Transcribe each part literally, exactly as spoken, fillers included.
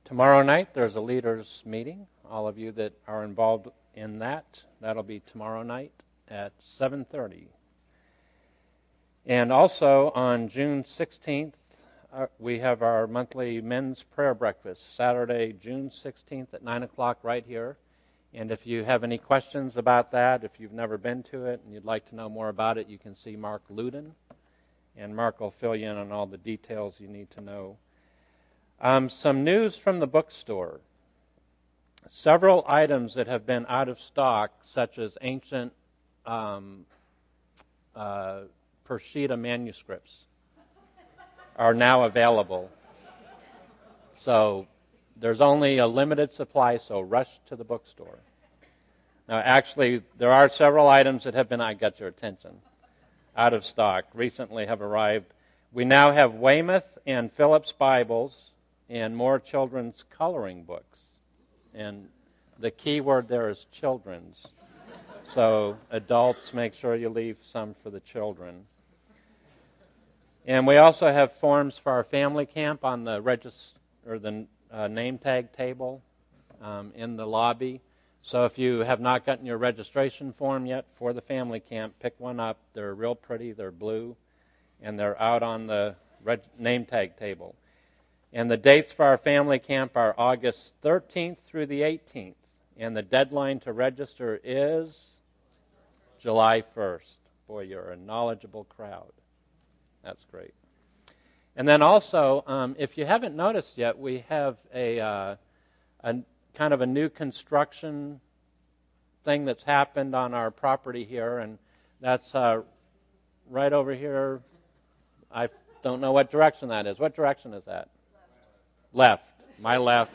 Tomorrow night there's a leaders meeting. All of you that are involved in that, that'll be tomorrow night at seven thirty. And also on June sixteenth, uh, we have our monthly men's prayer breakfast, Saturday, June sixteenth at nine o'clock right here. And if you have any questions about that, if you've never been to it and you'd like to know more about it, you can see Mark Luden. And Mark will fill you in on all the details you need to know. Um, some news from the bookstore. Several items that have been out of stock, such as ancient um, uh, Peshitta manuscripts, are now available. So there's only a limited supply, so rush to the bookstore. Now, actually, there are several items that have been, I got your attention, out of stock, recently have arrived. We now have Weymouth and Phillips Bibles and more children's coloring books. And the key word there is children's. So adults, make sure you leave some for the children. And we also have forms for our family camp on the register or the uh, name tag table um, in the lobby. So if you have not gotten your registration form yet for the family camp, pick one up. They're real pretty. They're blue, and they're out on the reg- name tag table. And the dates for our family camp are August thirteenth through the eighteenth. And the deadline to register is July first. Boy, you're a knowledgeable crowd. That's great. And then also, um, if you haven't noticed yet, we have a, uh, a kind of a new construction thing that's happened on our property here, and that's uh, right over here. I don't know what direction that is. What direction is that? Left. My left.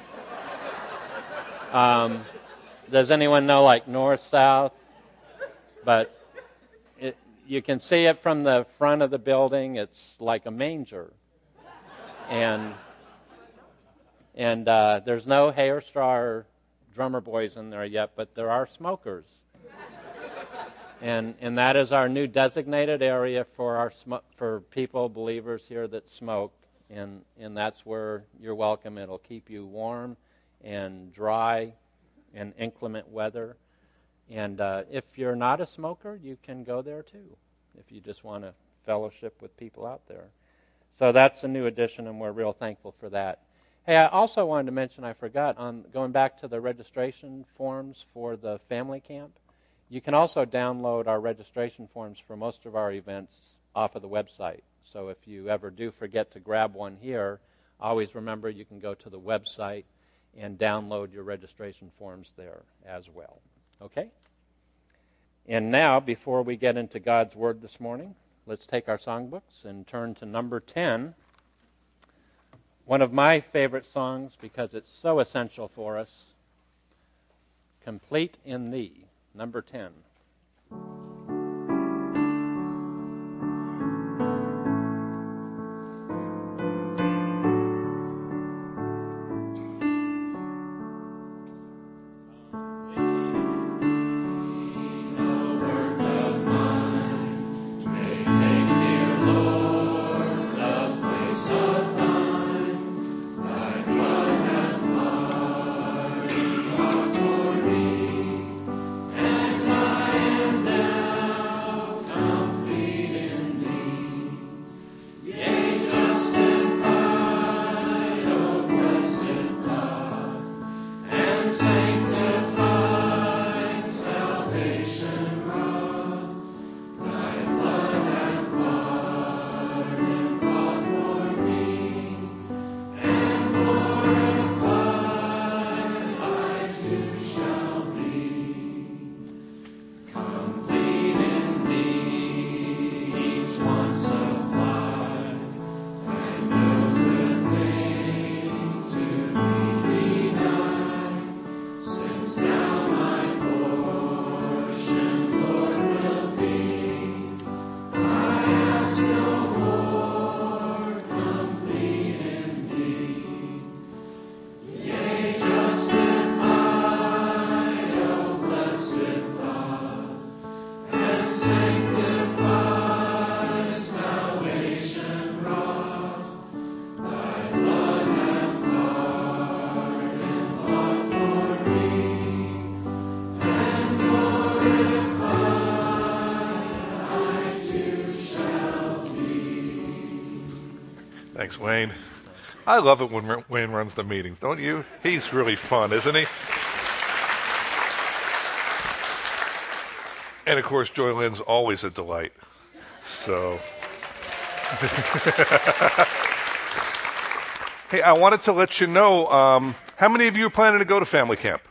Um, does anyone know, like, north, south? But it, you can see it from the front of the building. It's like a manger. And and uh, there's no hay or straw or drummer boys in there yet, but there are smokers. And and that is our new designated area for our sm- for people, believers here that smoke. And and that's where you're welcome. It'll keep you warm and dry in inclement weather. And uh, if you're not a smoker, you can go there too, if you just want to fellowship with people out there. So that's a new addition, and we're real thankful for that. Hey, I also wanted to mention, I forgot, on going back to the registration forms for the family camp, you can also download our registration forms for most of our events off of the website. So if you ever do forget to grab one here, always remember you can go to the website and download your registration forms there as well. Okay? And now, before we get into God's Word this morning, let's take our songbooks and turn to number ten. One of my favorite songs because it's so essential for us. Complete in Thee, number ten. And Thanks, Wayne. I love it when Wayne runs the meetings, don't you? He's really fun, isn't he? And of course, Joy Lynn's always a delight. So, hey, I wanted to let you know, um, how many of you are planning to go to family camp?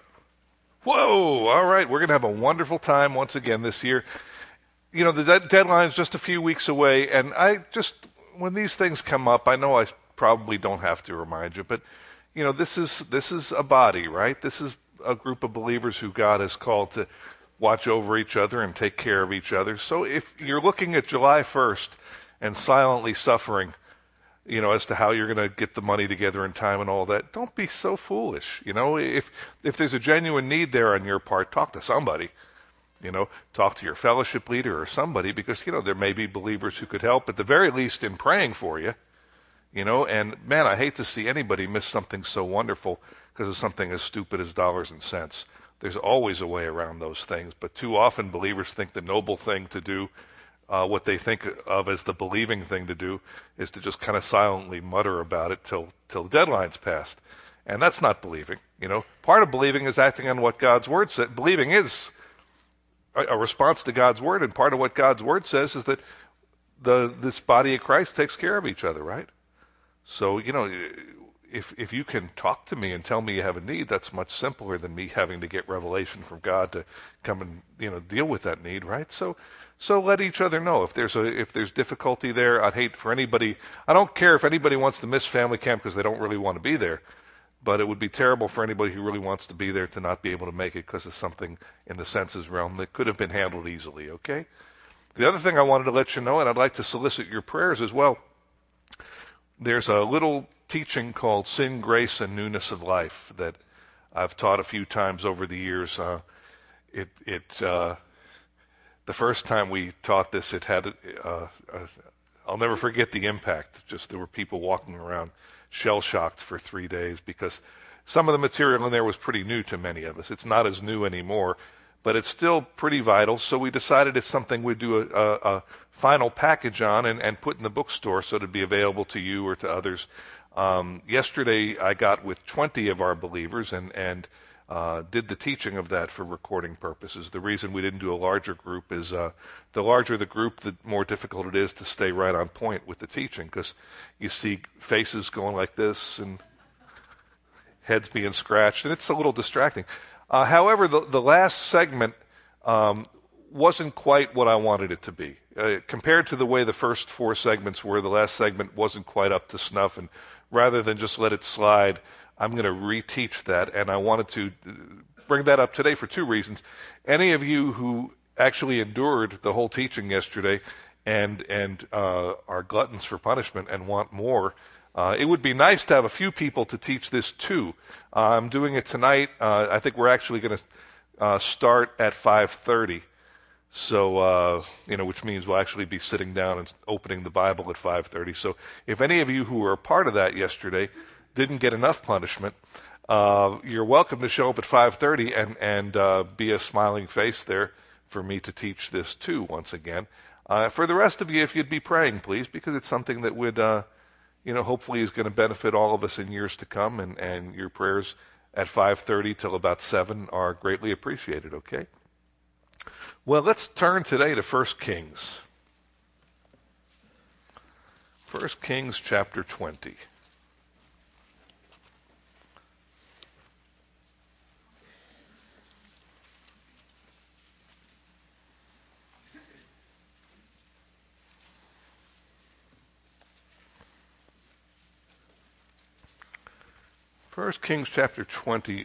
Whoa, all right, we're going to have a wonderful time once again this year. You know, the de- deadline's just a few weeks away, and I just, when these things come up, I know I probably don't have to remind you, but, you know, this is this is a body, right? This is a group of believers who God has called to watch over each other and take care of each other. So if you're looking at July first and silently suffering, you know, as to how you're going to get the money together in time and all that, don't be so foolish. You know, if if there's a genuine need there on your part, talk to somebody. You know, talk to your fellowship leader or somebody, because, you know, there may be believers who could help, at the very least in praying for you. You know, and man, I hate to see anybody miss something so wonderful because of something as stupid as dollars and cents. There's always a way around those things, but too often believers think the noble thing to do, uh, what they think of as the believing thing to do, is to just kind of silently mutter about it till till the deadline's passed. And that's not believing. You know, part of believing is acting on what God's word said. Believing is a, a response to God's word, and part of what God's word says is that the this body of Christ takes care of each other, right? So, you know, if if you can talk to me and tell me you have a need, that's much simpler than me having to get revelation from God to come and, you know, deal with that need, right? So so let each other know if there's a if there's difficulty there. I'd hate for anybody, I don't care if anybody wants to miss family camp because they don't really want to be there, but it would be terrible for anybody who really wants to be there to not be able to make it because of something in the senses realm that could have been handled easily, okay? The other thing I wanted to let you know, and I'd like to solicit your prayers as well, there's a little teaching called Sin, Grace, and Newness of Life that I've taught a few times over the years. Uh, it, it, uh, the first time we taught this, it had, uh, uh, I'll never forget the impact. Just there were people walking around shell-shocked for three days because some of the material in there was pretty new to many of us. It's not as new anymore, but it's still pretty vital. So we decided it's something we'd do a, a, a final package on and, and put in the bookstore so it'd be available to you or to others. Um, yesterday, I got with twenty of our believers and, and uh, did the teaching of that for recording purposes. The reason we didn't do a larger group is uh, the larger the group, the more difficult it is to stay right on point with the teaching, because you see faces going like this and heads being scratched, and it's a little distracting. Uh, however, the, the last segment um, wasn't quite what I wanted it to be. Uh, compared to the way the first four segments were, the last segment wasn't quite up to snuff, and rather than just let it slide, I'm going to reteach that, and I wanted to bring that up today for two reasons. Any of you who actually endured the whole teaching yesterday and and uh, are gluttons for punishment and want more, uh, it would be nice to have a few people to teach this to. Uh, I'm doing it tonight. Uh, I think we're actually going to uh, start at five thirty. So, uh, you know, which means we'll actually be sitting down and opening the Bible at five thirty. So if any of you who were a part of that yesterday didn't get enough punishment, uh, you're welcome to show up at five thirty and, and uh, be a smiling face there for me to teach this too once again. Uh, for the rest of you, if you'd be praying, please, because it's something that would, uh, you know, hopefully is going to benefit all of us in years to come, and, and your prayers at five thirty till about seven are greatly appreciated, okay? Well, let's turn today to First Kings. First Kings chapter twenty. First Kings chapter twenty.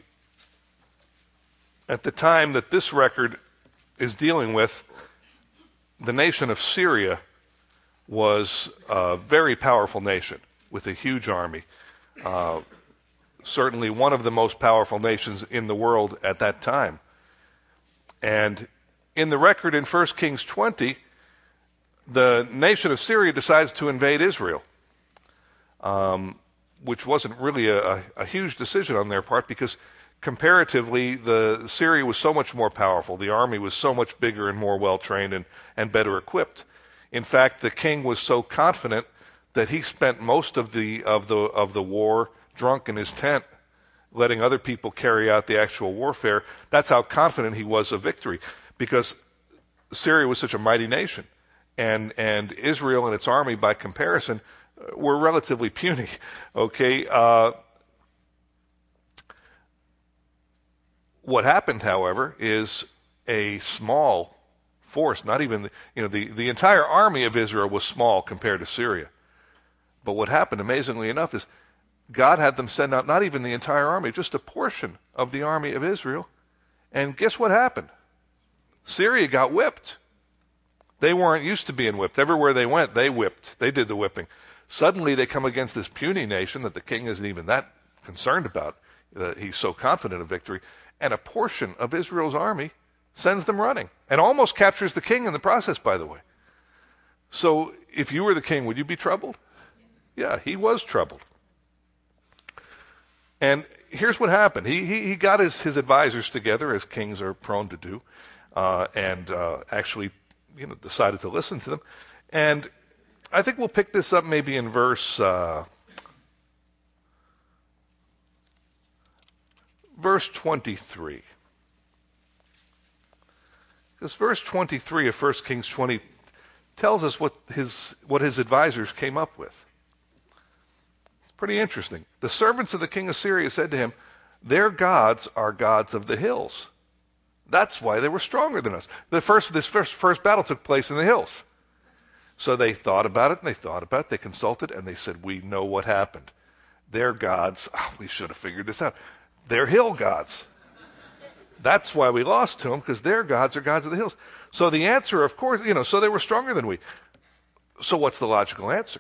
At the time that this record is dealing with, the nation of Syria was a very powerful nation with a huge army. Uh, certainly one of the most powerful nations in the world at that time. And in the record in First Kings twenty, the nation of Syria decides to invade Israel, um, which wasn't really a, a, a huge decision on their part, because comparatively, the Syria was so much more powerful. The army was so much bigger and more well-trained and, and better equipped. In fact, the king was so confident that he spent most of the of the of the war drunk in his tent, letting other people carry out the actual warfare. That's how confident he was of victory, because Syria was such a mighty nation, and and Israel and its army, by comparison, were relatively puny. Okay. Uh, what happened, however, is a small force. Not even you know the the entire army of Israel was small compared to Syria. But what happened, amazingly enough, is God had them send out not even the entire army, just a portion of the army of Israel. And guess what happened? Syria got whipped. They weren't used to being whipped. Everywhere they went, they whipped. They did the whipping. Suddenly they come against this puny nation that the king isn't even that concerned about. Uh, he's so confident of victory. And a portion of Israel's army sends them running and almost captures the king in the process, by the way. So if you were the king, would you be troubled? Yeah, he was troubled. And here's what happened. He he, he got his, his advisors together, as kings are prone to do, uh, and uh, actually you know, decided to listen to them. And I think we'll pick this up maybe in verse uh, verse twenty-three. Because verse twenty-three of First Kings twenty tells us what his what his advisors came up with. Pretty interesting. The servants of the king of Syria said to him, "Their gods are gods of the hills." That's why they were stronger than us. The first, this first, first battle took place in the hills. So they thought about it, and they thought about it, they consulted, and they said, "We know what happened. Their gods, oh, we should have figured this out. They're hill gods. That's why we lost to them, because their gods are gods of the hills." So the answer, of course, you know, so they were stronger than we. So what's the logical answer?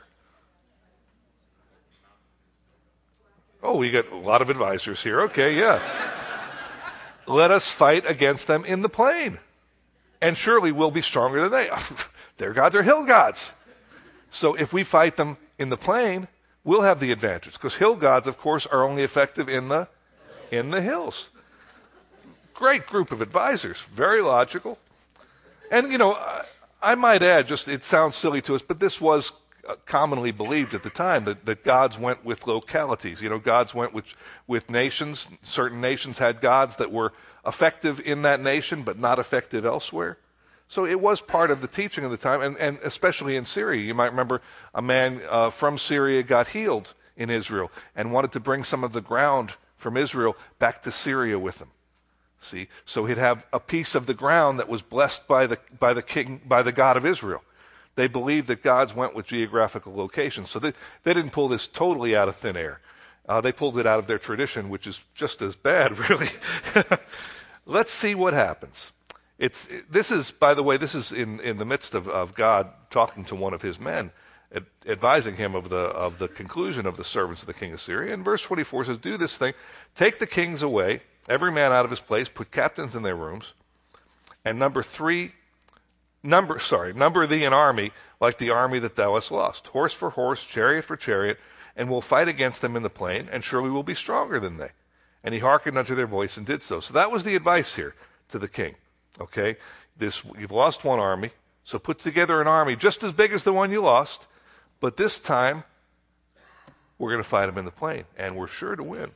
Oh, we got a lot of advisors here. Okay, yeah. Let us fight against them in the plain, and surely we'll be stronger than they. Their gods are hill gods. So if we fight them in the plain, we'll have the advantage, because hill gods, of course, are only effective in the in the hills. Great group of advisors, very logical. And, you know, I, I might add, just it sounds silly to us, but this was commonly believed at the time, that, that gods went with localities. You know, gods went with, with nations. Certain nations had gods that were effective in that nation, but not effective elsewhere. So it was part of the teaching of the time, and, and especially in Syria. You might remember a man uh, from Syria got healed in Israel and wanted to bring some of the ground from Israel back to Syria with him. See, so he'd have a piece of the ground that was blessed by the by the king, by the God of Israel. They believed that gods went with geographical locations, so they they didn't pull this totally out of thin air. Uh, they pulled it out of their tradition, which is just as bad, really. Let's see what happens. It's this is, by the way, this is in, in the midst of, of God talking to one of his men, ad, advising him of the of the conclusion of the servants of the king of Syria. And verse twenty-four says, "Do this thing, take the kings away, every man out of his place, put captains in their rooms, and number three, number sorry, number thee an army like the army that thou hast lost, horse for horse, chariot for chariot, and we'll fight against them in the plain, and surely we'll be stronger than they." And he hearkened unto their voice and did so. So that was the advice here to the king. Okay, this you've lost one army, so put together an army just as big as the one you lost, but this time we're going to fight them in the plain, and we're sure to win.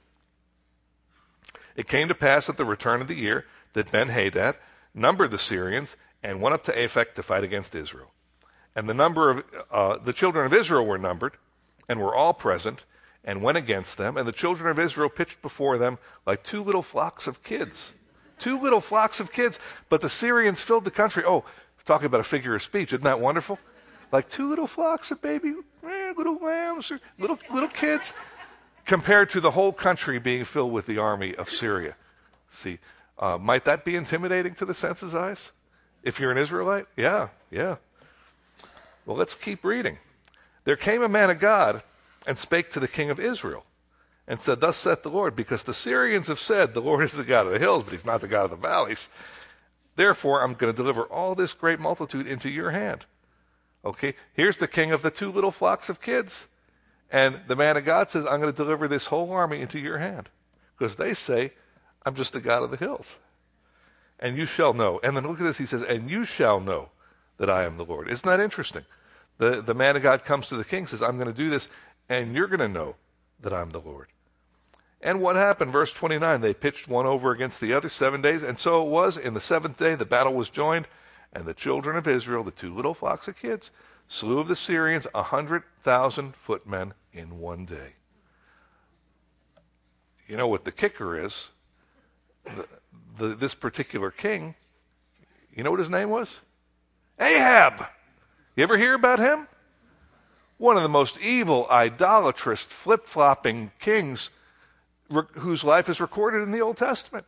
It came to pass at the return of the year that Ben-Hadad numbered the Syrians and went up to Aphek to fight against Israel. And the number of uh, the children of Israel were numbered, and were all present, and went against them. And the children of Israel pitched before them like two little flocks of kids. Two little flocks of kids. But the Syrians filled the country. Oh, talking about a figure of speech. Isn't that wonderful? Like two little flocks of baby, eh, little lambs, little, little kids, compared to the whole country being filled with the army of Syria. See, uh, might that be intimidating to the senses' eyes? If you're an Israelite? Yeah, yeah. Well, let's keep reading. There came a man of God and spake to the king of Israel and said, "Thus saith the Lord, because the Syrians have said, the Lord is the God of the hills, but he's not the God of the valleys. Therefore, I'm going to deliver all this great multitude into your hand." Okay, here's the king of the two little flocks of kids. And the man of God says, "I'm going to deliver this whole army into your hand." Because they say, "I'm just the God of the hills. And you shall know." And then look at this, he says, "And you shall know that I am the Lord." Isn't that interesting? The, the man of God comes to the king, says, I'm going to do this, and you're going to know that I'm the Lord. And what happened? Verse twenty-nine, they pitched one over against the other seven days, and so it was. In the seventh day, the battle was joined, and the children of Israel, the two little flocks of kids, slew of the Syrians a hundred thousand footmen in one day. You know what the kicker is? The, the, this particular king, you know what his name was? Ahab. You ever hear about him? One of the most evil, idolatrous, flip-flopping kings re- whose life is recorded in the Old Testament.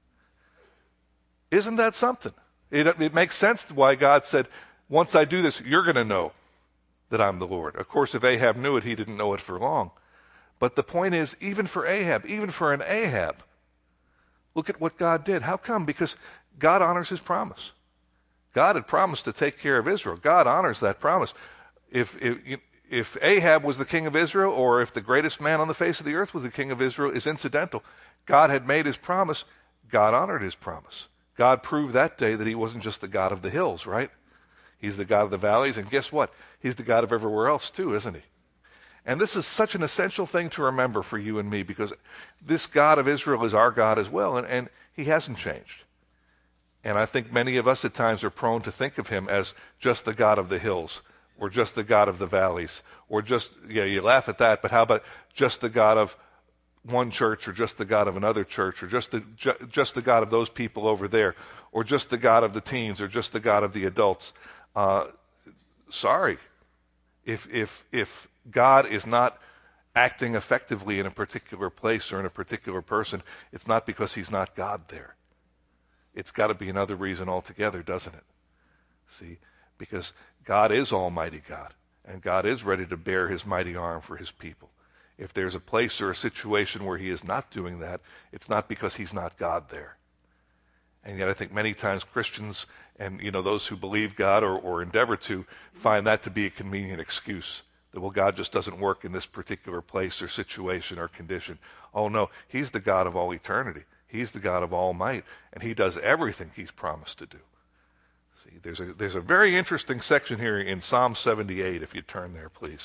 Isn't that something? It, it makes sense why God said, once I do this, you're going to know that I'm the Lord. Of course, if Ahab knew it, he didn't know it for long. But the point is, even for Ahab, even for an Ahab, look at what God did. How come? Because God honors his promise. God had promised to take care of Israel. God honors that promise. If, if, if Ahab was the king of Israel, or if the greatest man on the face of the earth was the king of Israel, is incidental. God had made his promise. God honored his promise. God proved that day that he wasn't just the God of the hills, right? He's the God of the valleys, and guess what? He's the God of everywhere else too, isn't he? And this is such an essential thing to remember for you and me, because this God of Israel is our God as well, and, and he hasn't changed. And I think many of us at times are prone to think of him as just the God of the hills, or just the God of the valleys, or just, yeah, you laugh at that, but how about just the God of one church, or just the God of another church, or just the, ju- just the God of those people over there, or just the God of the teens, or just the God of the adults. Uh, sorry. If, if, if God is not acting effectively in a particular place or in a particular person, it's not because he's not God there. It's got to be another reason altogether, doesn't it? See, because God is Almighty God, and God is ready to bear his mighty arm for his people. If there's a place or a situation where he is not doing that, it's not because he's not God there. And yet I think many times Christians and, you know, those who believe God or, or endeavor to find that to be a convenient excuse. That, well, God just doesn't work in this particular place or situation or condition. Oh, no, he's the God of all eternity. He's the God of all might, and he does everything he's promised to do. See, there's a, there's a very interesting section here in Psalm seventy-eight, if you turn there, please.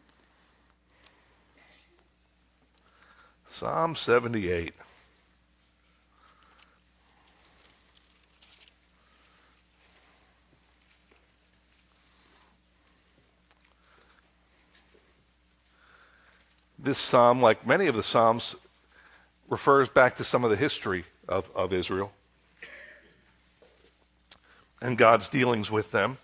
Psalm seventy-eight. This psalm, like many of the psalms, refers back to some of the history of, of Israel and God's dealings with them.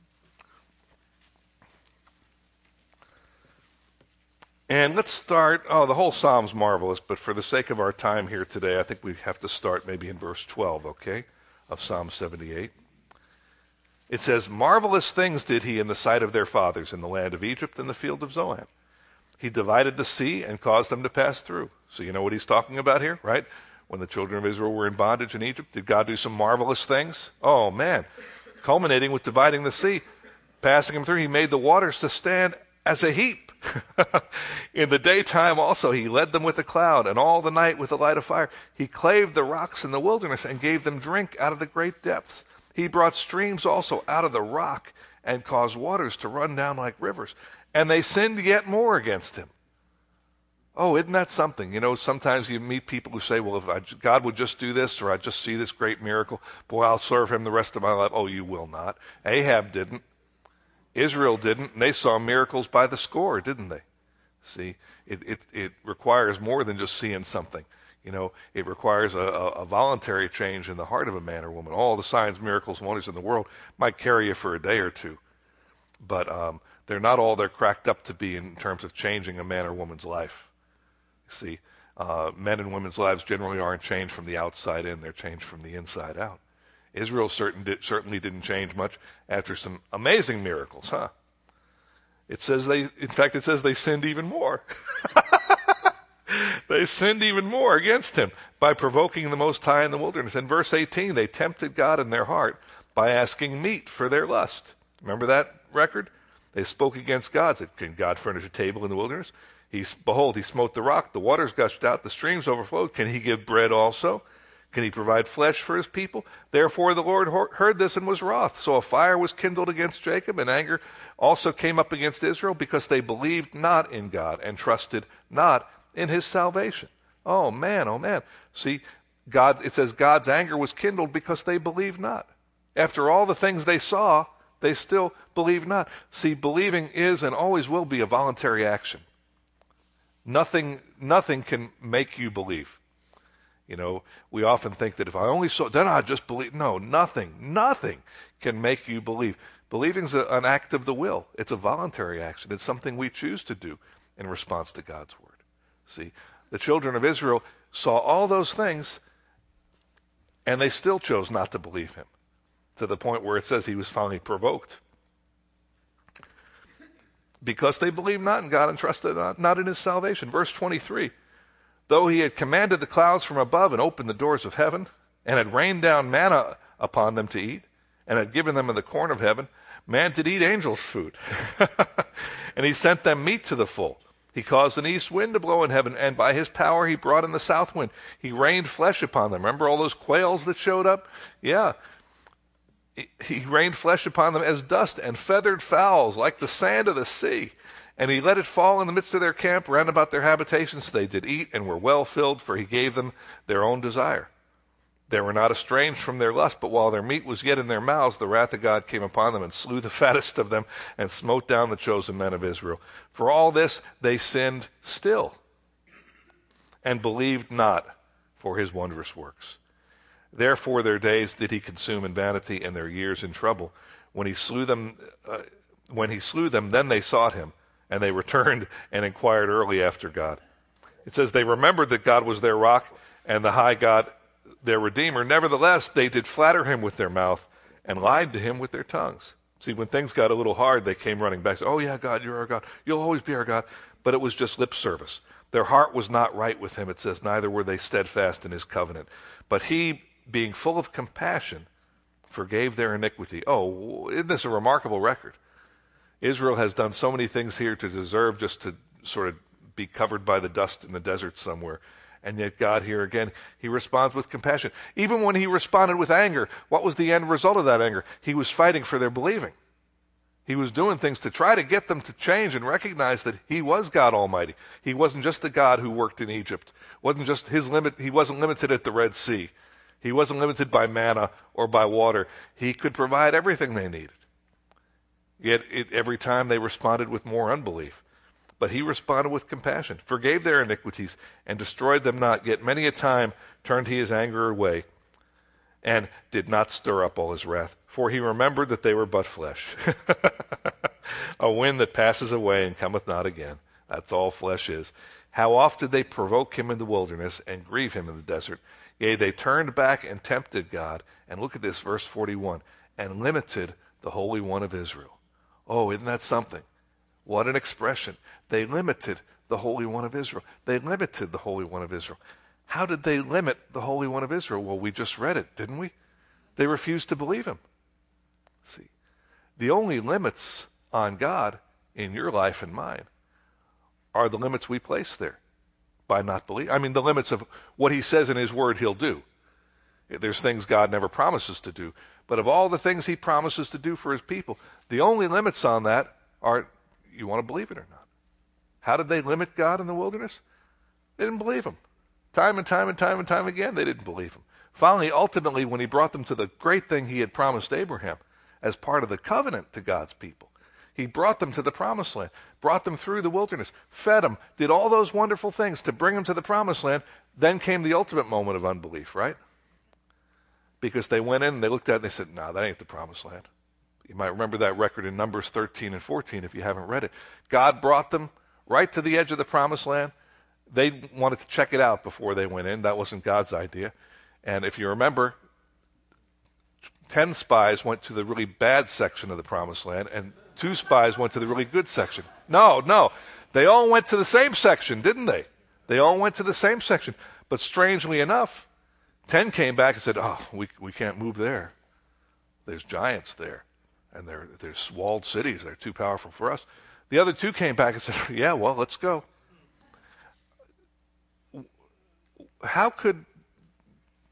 And let's start, oh, the whole psalm's marvelous, but for the sake of our time here today, I think we have to start maybe in verse twelve, okay, of Psalm seventy-eight. It says, marvelous things did he in the sight of their fathers in the land of Egypt and the field of Zoan. He divided the sea and caused them to pass through. So you know what he's talking about here, right? When the children of Israel were in bondage in Egypt, did God do some marvelous things? Oh, man. Culminating with dividing the sea, passing them through, he made the waters to stand as a heap. In the daytime also he led them with a cloud, and all the night with a light of fire. He clave the rocks in the wilderness and gave them drink out of the great depths. He brought streams also out of the rock and caused waters to run down like rivers. And they sinned yet more against him. Oh, isn't that something? You know, sometimes you meet people who say, well, if I, God would just do this, or I just see this great miracle, boy, I'll serve him the rest of my life. Oh, you will not. Ahab didn't. Israel didn't. And they saw miracles by the score, didn't they? See, it, it, it requires more than just seeing something. You know, it requires a, a, a voluntary change in the heart of a man or woman. All the signs, miracles, and wonders in the world might carry you for a day or two. But um, they're not all they're cracked up to be in terms of changing a man or woman's life. See, uh, men and women's lives generally aren't changed from the outside in, they're changed from the inside out. Israel certain did, certainly didn't change much after some amazing miracles, huh? It says they, in fact, it says they sinned even more. They sinned even more against him by provoking the Most High in the wilderness. In verse eighteen, they tempted God in their heart by asking meat for their lust. Remember that record? They spoke against God, said, can God furnish a table in the wilderness? He, behold, he smote the rock, the waters gushed out, the streams overflowed. Can he give bread also? Can he provide flesh for his people? Therefore the Lord heard this and was wroth. So a fire was kindled against Jacob, and anger also came up against Israel, because they believed not in God and trusted not in his salvation. Oh man, oh man. See, God, it says God's anger was kindled because they believed not. After all the things they saw, they still believed not. See, believing is and always will be a voluntary action. Nothing, nothing can make you believe. You know, we often think that if I only saw, then I'd just believe. No, nothing, nothing can make you believe. Believing is an act of the will. It's a voluntary action. It's something we choose to do in response to God's word. See, the children of Israel saw all those things, and they still chose not to believe him, to the point where it says he was finally provoked. Because they believed not in God and trusted not, not in his salvation. Verse twenty-three, though he had commanded the clouds from above and opened the doors of heaven, and had rained down manna upon them to eat, and had given them of the corn of heaven, man did eat angels' food. And he sent them meat to the full. He caused an east wind to blow in heaven, and by his power he brought in the south wind. He rained flesh upon them. Remember all those quails that showed up? Yeah. He rained flesh upon them as dust, and feathered fowls like the sand of the sea. And he let it fall in the midst of their camp, round about their habitations. They did eat and were well filled, for he gave them their own desire. They were not estranged from their lust, but while their meat was yet in their mouths, the wrath of God came upon them, and slew the fattest of them, and smote down the chosen men of Israel. For all this they sinned still, and believed not for his wondrous works. Therefore their days did he consume in vanity, and their years in trouble. When he slew them, uh, when he slew them, then they sought him, and they returned and inquired early after God. It says they remembered that God was their rock, and the high God their Redeemer. Nevertheless, they did flatter him with their mouth, and lied to him with their tongues. See, when things got a little hard, they came running back. Oh yeah, God, you're our God. You'll always be our God. But it was just lip service. Their heart was not right with him, it says, neither were they steadfast in his covenant. But he, being full of compassion, forgave their iniquity. Oh, isn't this a remarkable record? Israel has done so many things here to deserve just to sort of be covered by the dust in the desert somewhere. And yet God here again, he responds with compassion. Even when he responded with anger, what was the end result of that anger? He was fighting for their believing. He was doing things to try to get them to change and recognize that he was God Almighty. He wasn't just the God who worked in Egypt. Wasn't just his limit. He wasn't limited at the Red Sea. He wasn't limited by manna or by water. He could provide everything they needed. Yet it, every time they responded with more unbelief. But he responded with compassion, forgave their iniquities, and destroyed them not. Yet many a time turned he his anger away, and did not stir up all his wrath. For he remembered that they were but flesh, a wind that passes away and cometh not again. That's all flesh is. How oft did they provoke him in the wilderness, and grieve him in the desert? Yea, they turned back and tempted God. And look at this, verse forty-one, and limited the Holy One of Israel. Oh, isn't that something? What an expression. They limited the Holy One of Israel. They limited the Holy One of Israel. How did they limit the Holy One of Israel? Well, we just read it, didn't we? They refused to believe him. See, the only limits on God in your life and mine are the limits we place there by not believing. I mean, the limits of what he says in his word he'll do. There's things God never promises to do. But of all the things he promises to do for his people, the only limits on that are, you want to believe it or not. How did they limit God in the wilderness? They didn't believe him. Time and time and time and time again, they didn't believe him. Finally, ultimately, when he brought them to the great thing he had promised Abraham as part of the covenant to God's people, he brought them to the promised land, brought them through the wilderness, fed them, did all those wonderful things to bring them to the promised land. Then came the ultimate moment of unbelief, right? Because they went in and they looked at it and they said, no, that ain't the promised land. You might remember that record in Numbers thirteen and fourteen if you haven't read it. God brought them right to the edge of the promised land. They wanted to check it out before they went in. That wasn't God's idea. And if you remember, ten spies went to the really bad section of the promised land, and two spies went to the really good section. No, no. They all went to the same section, didn't they? They all went to the same section. But strangely enough, ten came back and said, oh, we we can't move there. There's giants there. And there, there's walled cities. They're too powerful for us. The other two came back and said, yeah, well, let's go. How could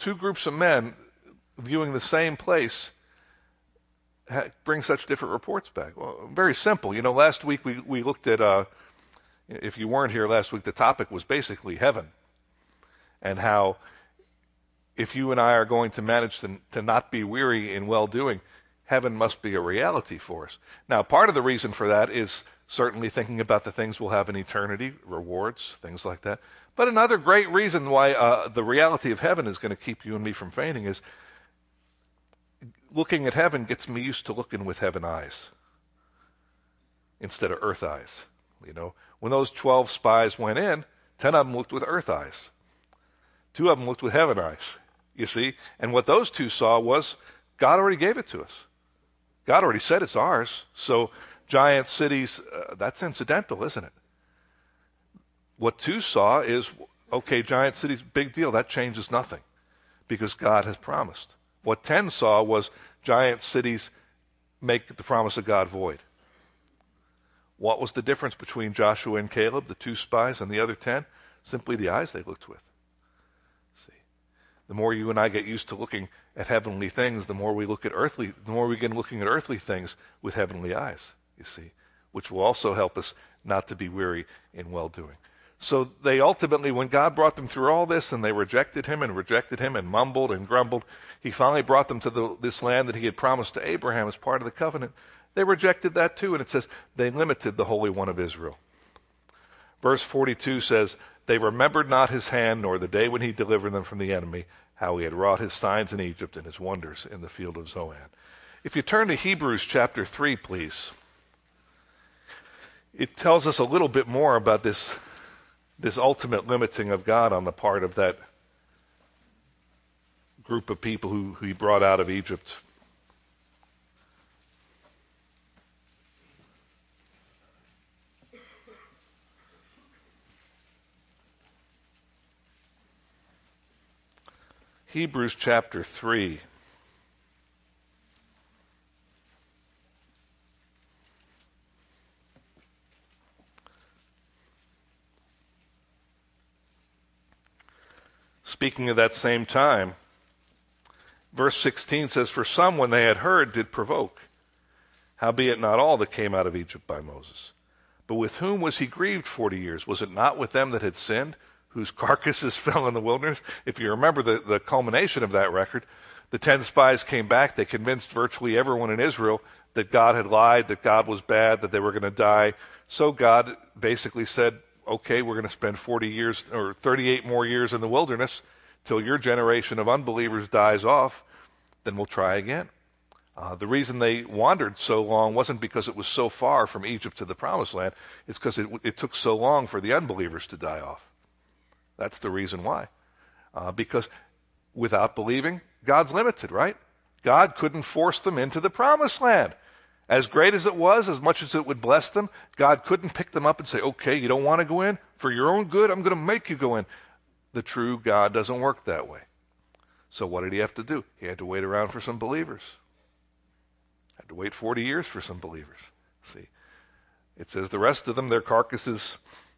two groups of men viewing the same place ha- bring such different reports back? Well, very simple. You know, last week we, we looked at, uh, if you weren't here last week, the topic was basically heaven, and how if you and I are going to manage to, to not be weary in well-doing, heaven must be a reality for us. Now, part of the reason for that is certainly thinking about the things we'll have in eternity, rewards, things like that. But another great reason why uh, the reality of heaven is going to keep you and me from fainting is looking at heaven gets me used to looking with heaven eyes instead of earth eyes. You know, when those twelve spies went in, ten of them looked with earth eyes. Two of them looked with heaven eyes, you see. And what those two saw was God already gave it to us. God already said it's ours. So giant cities, uh, that's incidental, isn't it? What two saw is, okay, giant cities, big deal. That changes nothing because God has promised. What ten saw was giant cities make the promise of God void. What was the difference between Joshua and Caleb, the two spies, and the other ten? Simply the eyes they looked with. See, the more you and I get used to looking at heavenly things, the more we look at earthly, the more we begin looking at earthly things with heavenly eyes, you see, which will also help us not to be weary in well-doing. So they ultimately, when God brought them through all this and they rejected him and rejected him and mumbled and grumbled, he finally brought them to the, this land that he had promised to Abraham as part of the covenant. They rejected that too, and it says they limited the Holy One of Israel. Verse forty-two says, they remembered not his hand, nor the day when he delivered them from the enemy, how he had wrought his signs in Egypt and his wonders in the field of Zoan. If you turn to Hebrews chapter three, please. It tells us a little bit more about this, this ultimate limiting of God on the part of that group of people who, who he brought out of Egypt. Hebrews chapter three. Speaking of that same time, verse sixteen says, for some, when they had heard, did provoke, howbeit not all that came out of Egypt by Moses. But with whom was he grieved forty years? Was it not with them that had sinned, whose carcasses fell in the wilderness? If you remember the, the culmination of that record, the ten spies came back. They convinced virtually everyone in Israel that God had lied, that God was bad, that they were going to die. So God basically said, okay, we're going to spend forty years or thirty-eight more years in the wilderness till your generation of unbelievers dies off. Then we'll try again. Uh, the reason they wandered so long wasn't because it was so far from Egypt to the promised land. It's because it, it took so long for the unbelievers to die off. That's the reason why. Uh, because without believing, God's limited, right? God couldn't force them into the promised land. As great as it was, as much as it would bless them, God couldn't pick them up and say, okay, you don't want to go in? For your own good, I'm going to make you go in. The true God doesn't work that way. So what did he have to do? He had to wait around for some believers. Had to wait forty years for some believers. See, it says the rest of them, their carcasses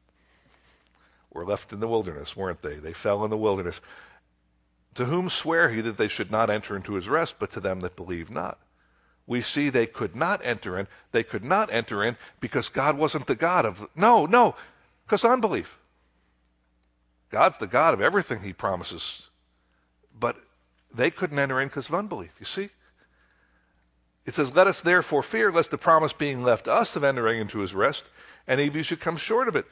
were left in the wilderness, weren't they? They fell in the wilderness. To whom sware he that they should not enter into his rest, but to them that believe not? We see they could not enter in. They could not enter in because God wasn't the God of, no, no, because unbelief. God's the God of everything he promises. But they couldn't enter in because of unbelief, you see? It says, let us therefore fear, lest the promise being left us of entering into his rest, any of you should come short of it.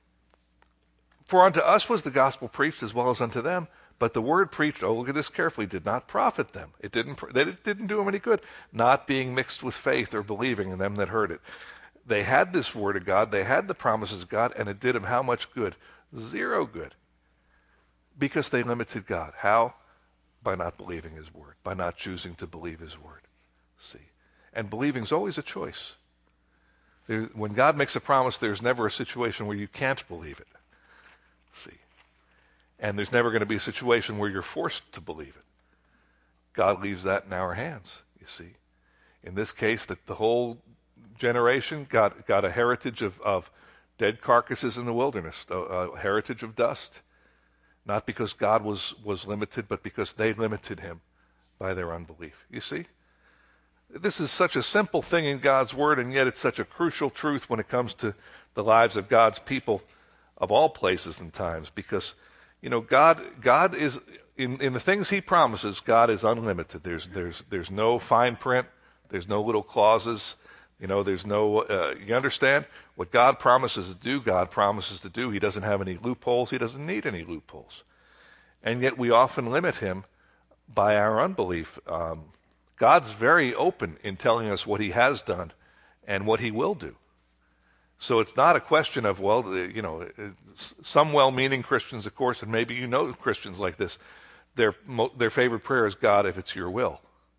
For unto us was the gospel preached as well as unto them, but the word preached, oh, look at this carefully, did not profit them. It didn't, it didn't do them any good, not being mixed with faith or believing in them that heard it. They had this word of God, they had the promises of God, and it did them how much good? Zero good. Because they limited God. How? By not believing his word, by not choosing to believe his word. See? And believing is always a choice. There, when God makes a promise, there's never a situation where you can't believe it. See? And there's never going to be a situation where you're forced to believe it. God leaves that in our hands, you see. In this case, the, the whole generation got, got a heritage of, of dead carcasses in the wilderness, a, a heritage of dust. Not because God was, was limited, but because they limited him by their unbelief. You see? This is such a simple thing in God's word, and yet it's such a crucial truth when it comes to the lives of God's people of all places and times, because, you know, God God is, in, in the things he promises, God is unlimited. There's there's there's no fine print. There's no little clauses. You know, there's no, uh, you understand? What God promises to do, God promises to do. He doesn't have any loopholes. He doesn't need any loopholes. And yet we often limit him by our unbelief. Um, God's very open in telling us what he has done and what he will do. So it's not a question of, well, you know, some well-meaning Christians, of course, and maybe you know Christians like this, their their favorite prayer is, God, if it's your will.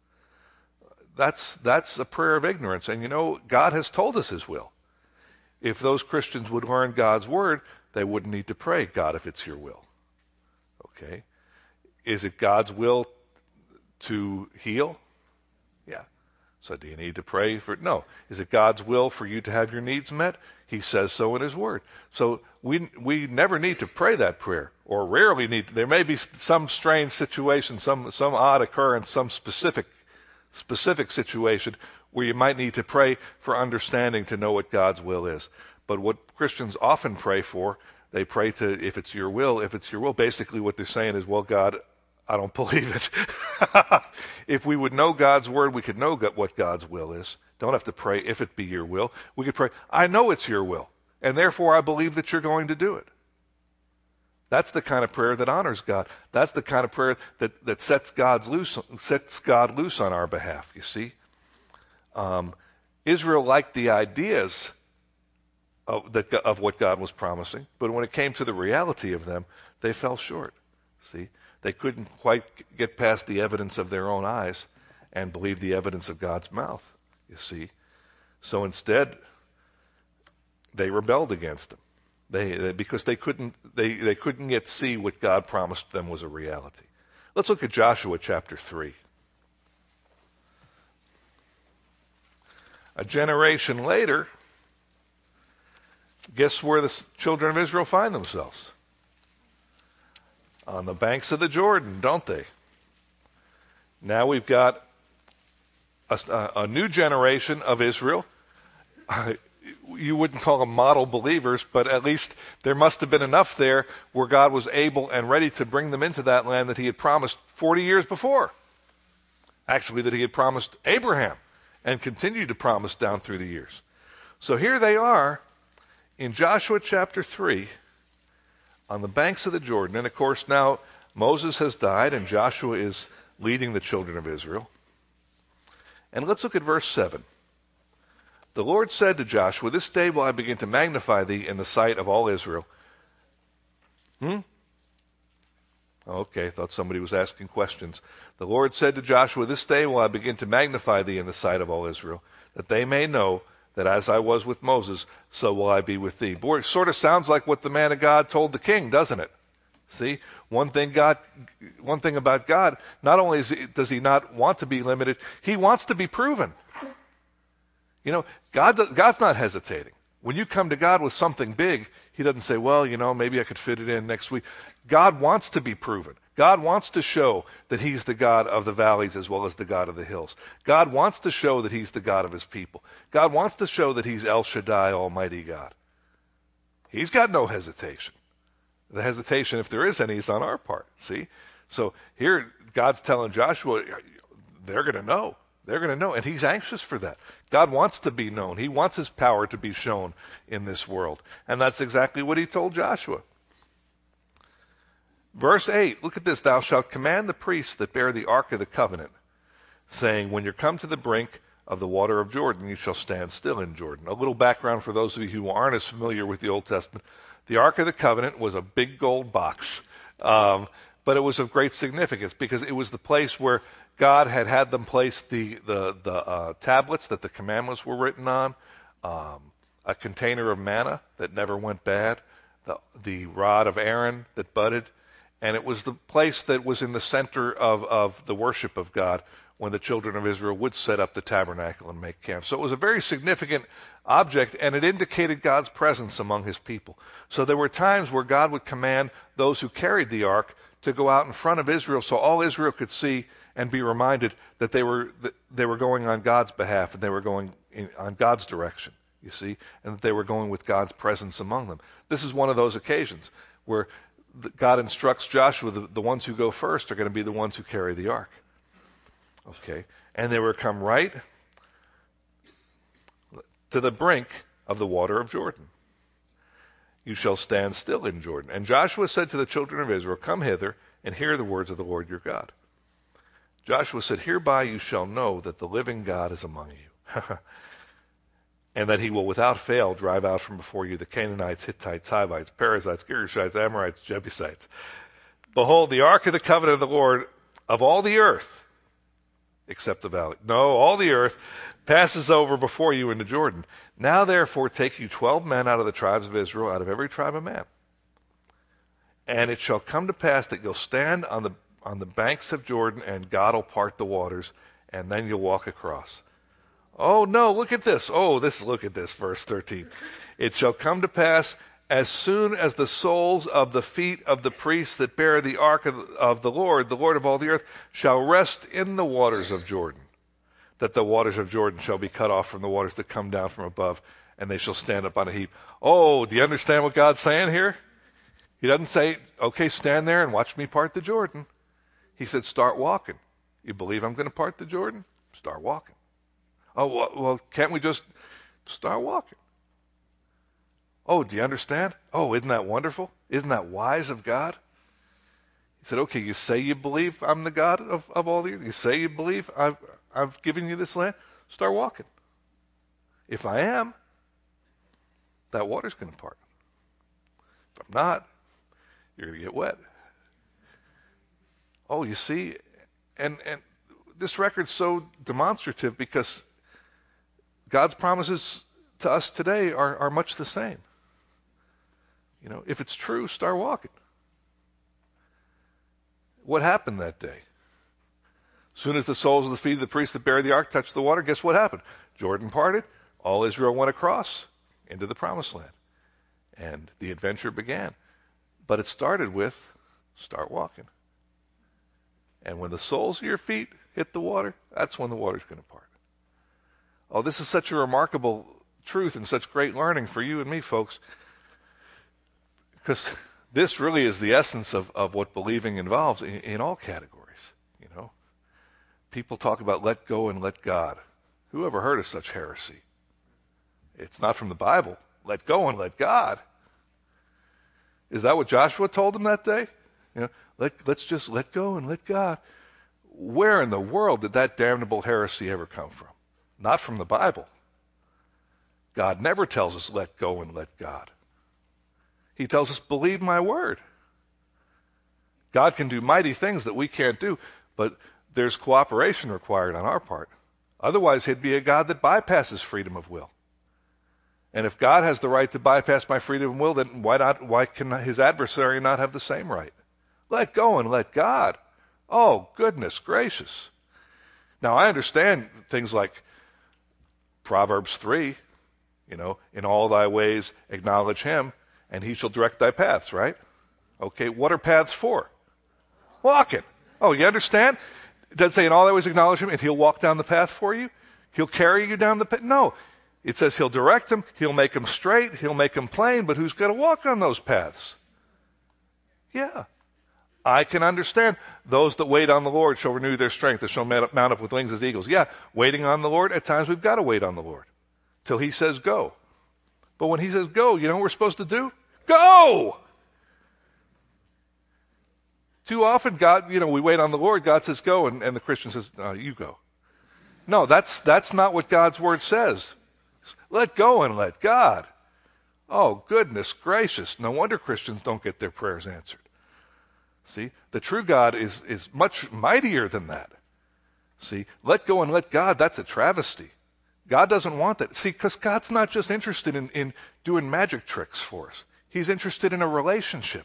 That's that's a prayer of ignorance. And you know, God has told us his will. If those Christians would learn God's word, they wouldn't need to pray, God, if it's your will. Okay? Is it God's will to heal? Yeah. So do you need to pray for it? No. Is it God's will for you to have your needs met? He says so in his word. So we we never need to pray that prayer, or rarely need to. There may be some strange situation, some some odd occurrence, some specific specific situation where you might need to pray for understanding to know what God's will is. But what Christians often pray for, they pray to, if it's your will, if it's your will. Basically what they're saying is, well, God, I don't believe it. If we would know God's word, we could know what God's will is. Don't have to pray, if it be your will. We could pray, I know it's your will, and therefore I believe that you're going to do it. That's the kind of prayer that honors God. That's the kind of prayer that, that sets, God's loose, sets God loose on our behalf, you see. Um, Israel liked the ideas of, that, of what God was promising, but when it came to the reality of them, they fell short, see. They couldn't quite get past the evidence of their own eyes and believe the evidence of God's mouth, you see. So instead, they rebelled against him. They, they because they couldn't they, they couldn't yet see what God promised them was a reality. Let's look at Joshua chapter three. A generation later, guess where the children of Israel find themselves? On the banks of the Jordan, don't they? Now we've got a, a new generation of Israel. You wouldn't call them model believers, but at least there must have been enough there where God was able and ready to bring them into that land that he had promised forty years before. Actually, that he had promised Abraham and continued to promise down through the years. So here they are in Joshua chapter three on the banks of the Jordan. And of course now Moses has died and Joshua is leading the children of Israel. And let's look at verse seven. The Lord said to Joshua, this day will I begin to magnify thee in the sight of all Israel. Hmm? Okay, I thought somebody was asking questions. The Lord said to Joshua, this day will I begin to magnify thee in the sight of all Israel, that they may know that as I was with Moses, so will I be with thee. Boy, it sort of sounds like what the man of God told the king, doesn't it? See, one thing God, one thing about God, not only is he, does he not want to be limited, he wants to be proven. You know, God, God's not hesitating. When you come to God with something big, he doesn't say, well, you know, maybe I could fit it in next week. God wants to be proven. God wants to show that he's the God of the valleys as well as the God of the hills. God wants to show that he's the God of his people. God wants to show that he's El Shaddai, Almighty God. He's got no hesitation. The hesitation, if there is any, is on our part, see? So here, God's telling Joshua, they're going to know. They're going to know, and he's anxious for that. God wants to be known. He wants his power to be shown in this world. And that's exactly what he told Joshua. Verse eight, look at this. Thou shalt command the priests that bear the ark of the covenant, saying, when you come to the brink of the water of Jordan, you shall stand still in Jordan. A little background for those of you who aren't as familiar with the Old Testament. The ark of the covenant was a big gold box, um, but it was of great significance because it was the place where God had had them place the, the, the uh, tablets that the commandments were written on, um, a container of manna that never went bad, the, the rod of Aaron that budded, And it was the place that was in the center of, of the worship of God when the children of Israel would set up the tabernacle and make camp. So it was a very significant object, and it indicated God's presence among his people. So there were times where God would command those who carried the ark to go out in front of Israel so all Israel could see and be reminded that they were that they were going on God's behalf and they were going in, on God's direction, you see, and that they were going with God's presence among them. This is one of those occasions where God instructs Joshua, the, the ones who go first are going to be the ones who carry the ark. Okay, and they were come right to the brink of the water of Jordan. You shall stand still in Jordan. And Joshua said to the children of Israel, come hither and hear the words of the Lord your God. Joshua said, hereby you shall know that the living God is among you, and that he will without fail drive out from before you the Canaanites, Hittites, Hivites, Perizzites, Girgashites, Amorites, Jebusites. Behold, the ark of the covenant of the Lord of all the earth, except the valley. No, all the earth passes over before you into Jordan. Now therefore take you twelve men out of the tribes of Israel, out of every tribe of man. And it shall come to pass that you'll stand on the on the banks of Jordan, and God will part the waters, and then you'll walk across. Oh no, look at this. Oh, this look at this, verse thirteen. It shall come to pass as soon as the soles of the feet of the priests that bear the ark of, of the Lord, the Lord of all the earth, shall rest in the waters of Jordan, that the waters of Jordan shall be cut off from the waters that come down from above, and they shall stand up on a heap. Oh, do you understand what God's saying here? He doesn't say, okay, stand there and watch me part the Jordan. He said, start walking. You believe I'm going to part the Jordan? Start walking. Oh, well, well, can't we just start walking? Oh, do you understand? Oh, isn't that wonderful? Isn't that wise of God? He said, okay, you say you believe I'm the God of, of all the earth. You say you believe I've, I've given you this land. Start walking. If I am, that water's going to part. If I'm not, you're going to get wet. Oh, you see, and and this record's so demonstrative because God's promises to us today are, are much the same. You know, if it's true, start walking. What happened that day? As soon as the soles of the feet of the priests that bear the ark touched the water, guess what happened? Jordan parted, all Israel went across into the promised land, and the adventure began. But it started with, start walking. And when the soles of your feet hit the water, that's when the water's going to part. Oh, this is such a remarkable truth and such great learning for you and me, folks, because this really is the essence of, of what believing involves in, in all categories. You know, people talk about let go and let God. Who ever heard of such heresy? It's not from the Bible. Let go and let God. Is that what Joshua told them that day? You know, let, let's just let go and let God. Where in the world did that damnable heresy ever come from? Not from the Bible. God never tells us let go and let God. He tells us believe my word. God can do mighty things that we can't do, but there's cooperation required on our part. Otherwise, he'd be a God that bypasses freedom of will. And if God has the right to bypass my freedom of will, then why not? Why can his adversary not have the same right? Let go and let God. Oh, goodness gracious. Now, I understand things like Proverbs three, you know, in all thy ways acknowledge him, and he shall direct thy paths, right? Okay, what are paths for? Walking. Oh, you understand? It doesn't say in all thy ways acknowledge him, and he'll walk down the path for you? He'll carry you down the path? No. It says he'll direct them, he'll make them straight, he'll make them plain, but who's going to walk on those paths? Yeah. I can understand those that wait on the Lord shall renew their strength. They shall mount up with wings as eagles. Yeah, waiting on the Lord, at times we've got to wait on the Lord till he says go. But when he says go, you know what we're supposed to do? Go! Too often, God, you know, we wait on the Lord, God says go, and, and the Christian says, no, you go. No, that's that's not what God's word says. Let go and let God. Oh, goodness gracious. No wonder Christians don't get their prayers answered. See, the true God is, is much mightier than that. See, let go and let God, that's a travesty. God doesn't want that. See, because God's not just interested in, in doing magic tricks for us. He's interested in a relationship.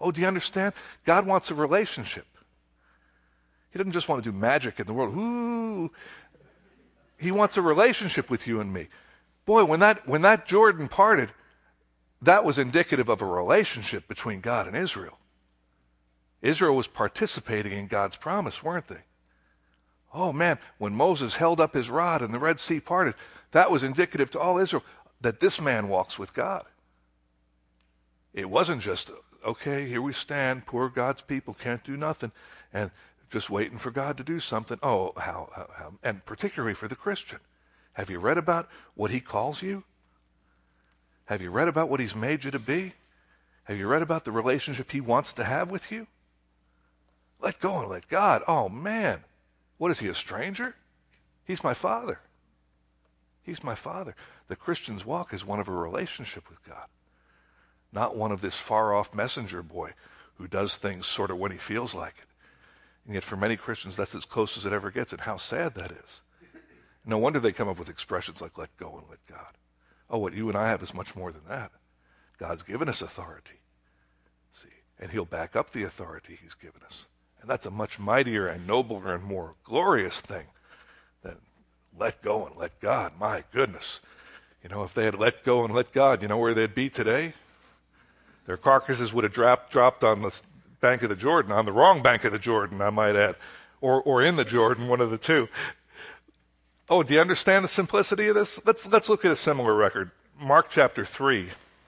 Oh, do you understand? God wants a relationship. He doesn't just want to do magic in the world. Ooh. He wants a relationship with you and me. Boy, when that when that Jordan parted, that was indicative of a relationship between God and Israel. Israel was participating in God's promise, weren't they? Oh man, when Moses held up his rod and the Red Sea parted, that was indicative to all Israel that this man walks with God. It wasn't just, okay, here we stand, poor God's people can't do nothing, and just waiting for God to do something. Oh, how, how, how, and particularly for the Christian. Have you read about what he calls you? Have you read about what he's made you to be? Have you read about the relationship he wants to have with you? Let go and let God. Oh, man. What is he, a stranger? He's my Father. He's my Father. The Christian's walk is one of a relationship with God, not one of this far-off messenger boy who does things sort of when he feels like it. And yet for many Christians, that's as close as it ever gets, and how sad that is. No wonder they come up with expressions like let go and let God. Oh, what you and I have is much more than that. God's given us authority, see, and he'll back up the authority he's given us. And that's a much mightier and nobler and more glorious thing than let go and let God. My goodness. You know, if they had let go and let God, you know where they'd be today? Their carcasses would have dropped, dropped on the bank of the Jordan, on the wrong bank of the Jordan, I might add, or, or in the Jordan, one of the two. Oh, do you understand the simplicity of this? Let's, let's look at a similar record. Mark chapter three.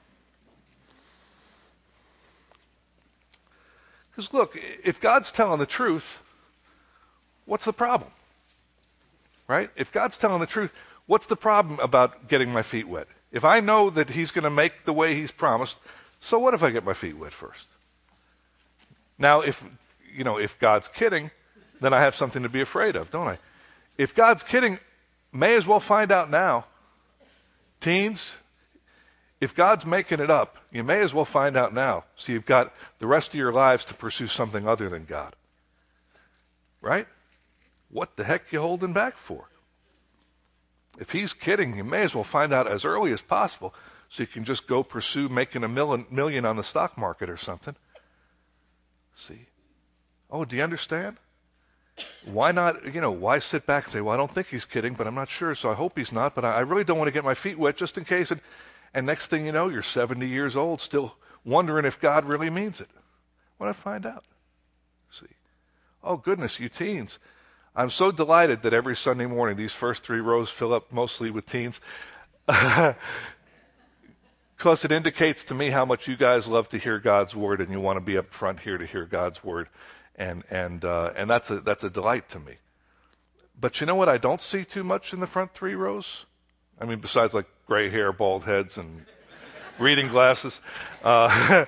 Because look, if God's telling the truth, what's the problem? Right? If God's telling the truth, what's the problem about getting my feet wet? If I know that he's going to make the way he's promised, so what if I get my feet wet first? Now, if, you know, if God's kidding, then I have something to be afraid of, don't I? If God's kidding, may as well find out now. Teens, if God's making it up, you may as well find out now. So you've got the rest of your lives to pursue something other than God. Right? What the heck are you holding back for? If he's kidding, you may as well find out as early as possible so you can just go pursue making a million, million on the stock market or something. See? Oh, do you understand? Why not, you know, why sit back and say, well, I don't think he's kidding, but I'm not sure, so I hope he's not, but I, I really don't want to get my feet wet just in case. And, and next thing you know, you're seventy years old still wondering if God really means it. Why not find out? See? Oh, goodness, you teens. I'm so delighted that every Sunday morning these first three rows fill up mostly with teens. Because it indicates to me how much you guys love to hear God's word and you want to be up front here to hear God's word. And and uh, and that's a that's a delight to me. But you know what I don't see too much in the front three rows? I mean, besides like gray hair, bald heads, and reading glasses. Uh,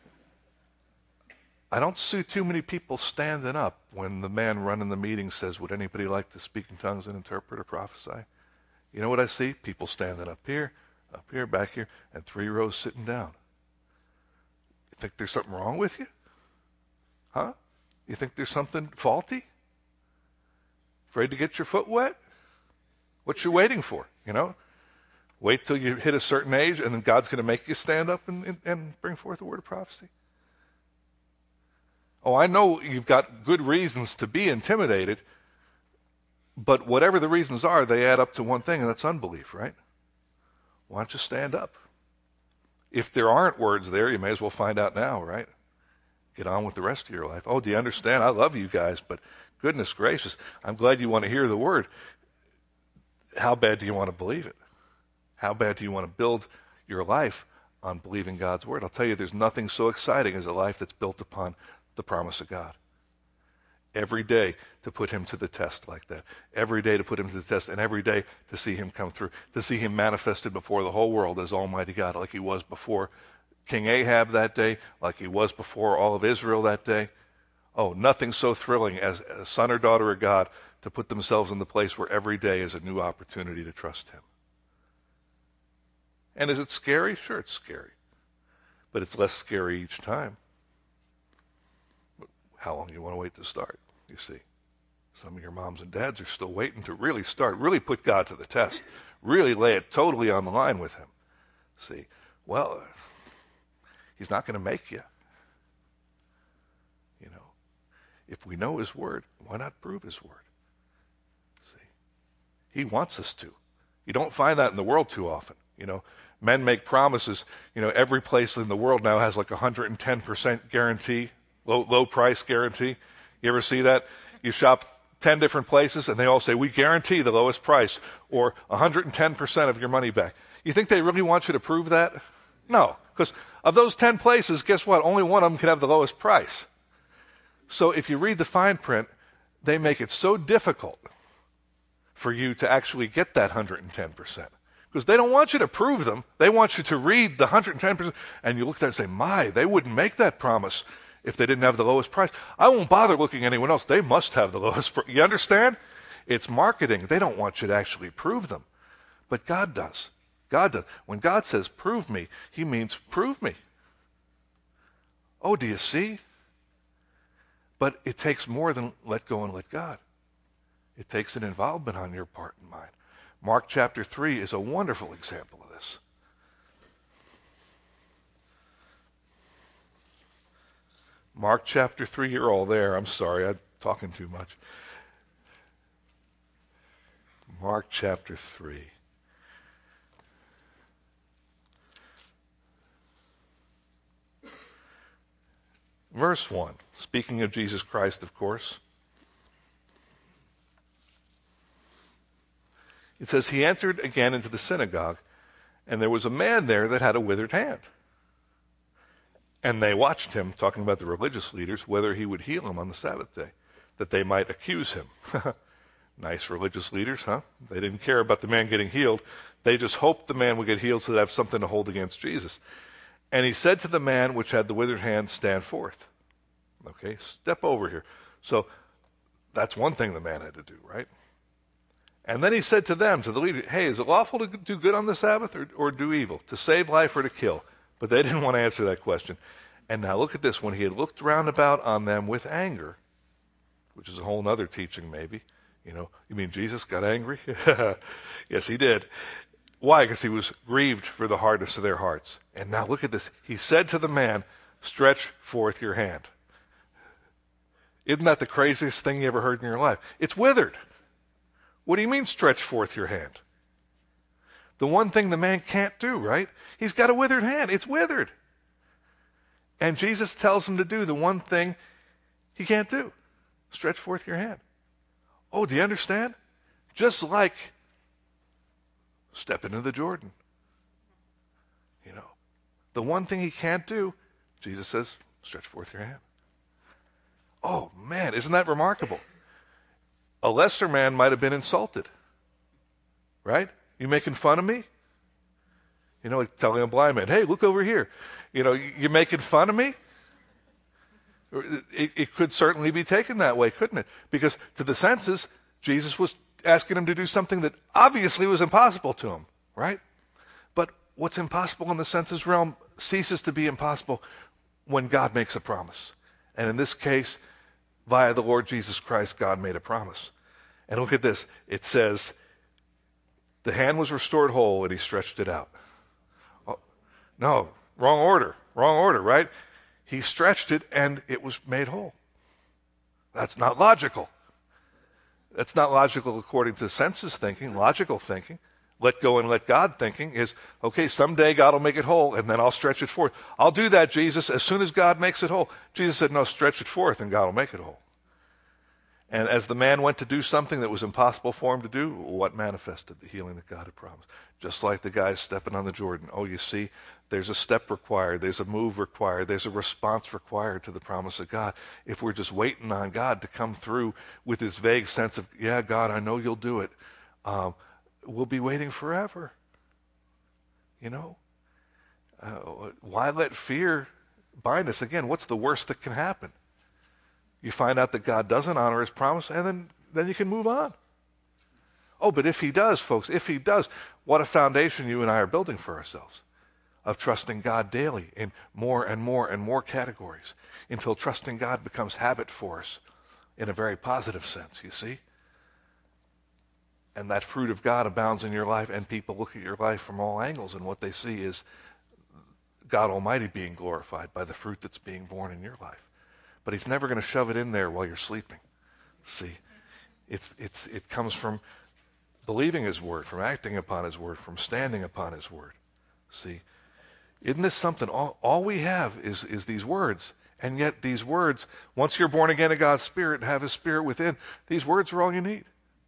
I don't see too many people standing up when the man running the meeting says, would anybody like to speak in tongues and interpret or prophesy? You know what I see? People standing up here, up here, back here, and three rows sitting down. You think there's something wrong with you? Huh? You think there's something faulty? Afraid to get your foot wet? What you waiting for, you know? Wait till you hit a certain age and then God's going to make you stand up and, and, and bring forth a word of prophecy? Oh, I know you've got good reasons to be intimidated, but whatever the reasons are, they add up to one thing, and that's unbelief, right? Why don't you stand up? If there aren't words there, you may as well find out now, right? Get on with the rest of your life. Oh, do you understand? I love you guys, but goodness gracious, I'm glad you want to hear the word. How bad do you want to believe it? How bad do you want to build your life on believing God's word? I'll tell you, there's nothing so exciting as a life that's built upon the promise of God. Every day to put him to the test like that. Every day to put him to the test, and every day to see him come through, to see him manifested before the whole world as Almighty God, like he was before King Ahab that day, like he was before all of Israel that day. Oh, nothing so thrilling as a son or daughter of God to put themselves in the place where every day is a new opportunity to trust him. And is it scary? Sure, it's scary. But it's less scary each time. How long do you want to wait to start, you see? Some of your moms and dads are still waiting to really start, really put God to the test, really lay it totally on the line with him. See, well, he's not going to make you. If we know his word, why not prove his word? See? He wants us to. You don't find that in the world too often. You know, men make promises. You know, every place in the world now has like a one hundred ten percent guarantee, low, low price guarantee. You ever see that? You shop ten different places and they all say, we guarantee the lowest price or one hundred ten percent of your money back. You think they really want you to prove that? No, because of those ten places, guess what? Only one of them can have the lowest price. So if you read the fine print, they make it so difficult for you to actually get that one hundred ten percent. Because they don't want you to prove them. They want you to read the one hundred ten percent. And you look at that and say, my, they wouldn't make that promise if they didn't have the lowest price. I won't bother looking at anyone else. They must have the lowest price. You understand? It's marketing. They don't want you to actually prove them. But God does. God does. When God says, prove me, he means prove me. Oh, do you see? But it takes more than let go and let God. It takes an involvement on your part and mine. Mark chapter three is a wonderful example of this. Mark chapter three, you're all there. I'm sorry, I'm talking too much. Mark chapter three. Verse one, speaking of Jesus Christ, of course. It says, he entered again into the synagogue, and there was a man there that had a withered hand. And they watched him, talking about the religious leaders, whether he would heal him on the Sabbath day, that they might accuse him. Nice religious leaders, huh? They didn't care about the man getting healed. They just hoped the man would get healed so they'd have something to hold against Jesus. And he said to the man which had the withered hand, stand forth. Okay, step over here. So that's one thing the man had to do, right? And then he said to them, to the leader, hey, is it lawful to do good on the Sabbath or, or do evil, to save life or to kill? But they didn't want to answer that question. And now look at this. When he had looked round about on them with anger, which is a whole other teaching maybe, you know, you mean Jesus got angry? Yes, he did. Why? Because he was grieved for the hardness of their hearts. And now look at this. He said to the man, stretch forth your hand. Isn't that the craziest thing you ever heard in your life? It's withered. What do you mean stretch forth your hand? The one thing the man can't do, right? He's got a withered hand. It's withered. And Jesus tells him to do the one thing he can't do. Stretch forth your hand. Oh, do you understand? Just like step into the Jordan. You know, the one thing he can't do, Jesus says, stretch forth your hand. Oh, man, isn't that remarkable? A lesser man might have been insulted. Right? You making fun of me? You know, like telling a blind man, hey, look over here. You know, you're making fun of me? It, it could certainly be taken that way, couldn't it? Because to the senses, Jesus was asking him to do something that obviously was impossible to him, right? But what's impossible in the senses realm ceases to be impossible when God makes a promise. And in this case, via the Lord Jesus Christ, God made a promise. And look at this. It says, the hand was restored whole and he stretched it out. Oh, no, wrong order. Wrong order, right? He stretched it and it was made whole. That's not logical. That's not logical according to senses thinking. Logical thinking, let go and let God thinking is, okay, someday God will make it whole and then I'll stretch it forth. I'll do that, Jesus, as soon as God makes it whole. Jesus said, no, stretch it forth and God will make it whole. And as the man went to do something that was impossible for him to do, what manifested? The healing that God had promised. Just like the guy stepping on the Jordan. Oh, you see, there's a step required. There's a move required. There's a response required to the promise of God. If we're just waiting on God to come through with his vague sense of, yeah, God, I know you'll do it, um, we'll be waiting forever. You know? Uh, why let fear bind us? Again, what's the worst that can happen? You find out that God doesn't honor his promise, and then, then you can move on. Oh, but if he does, folks, if he does, what a foundation you and I are building for ourselves of trusting God daily in more and more and more categories until trusting God becomes habit for us in a very positive sense, you see? And that fruit of God abounds in your life, and people look at your life from all angles, and what they see is God Almighty being glorified by the fruit that's being born in your life. but he's never going to shove it in there while you're sleeping. See, it's, it's, it comes from believing his word, from acting upon his word, from standing upon his word. See, isn't this something? All, all we have is, is these words. And yet these words, once you're born again of God's Spirit and have his Spirit within, these words are all you need.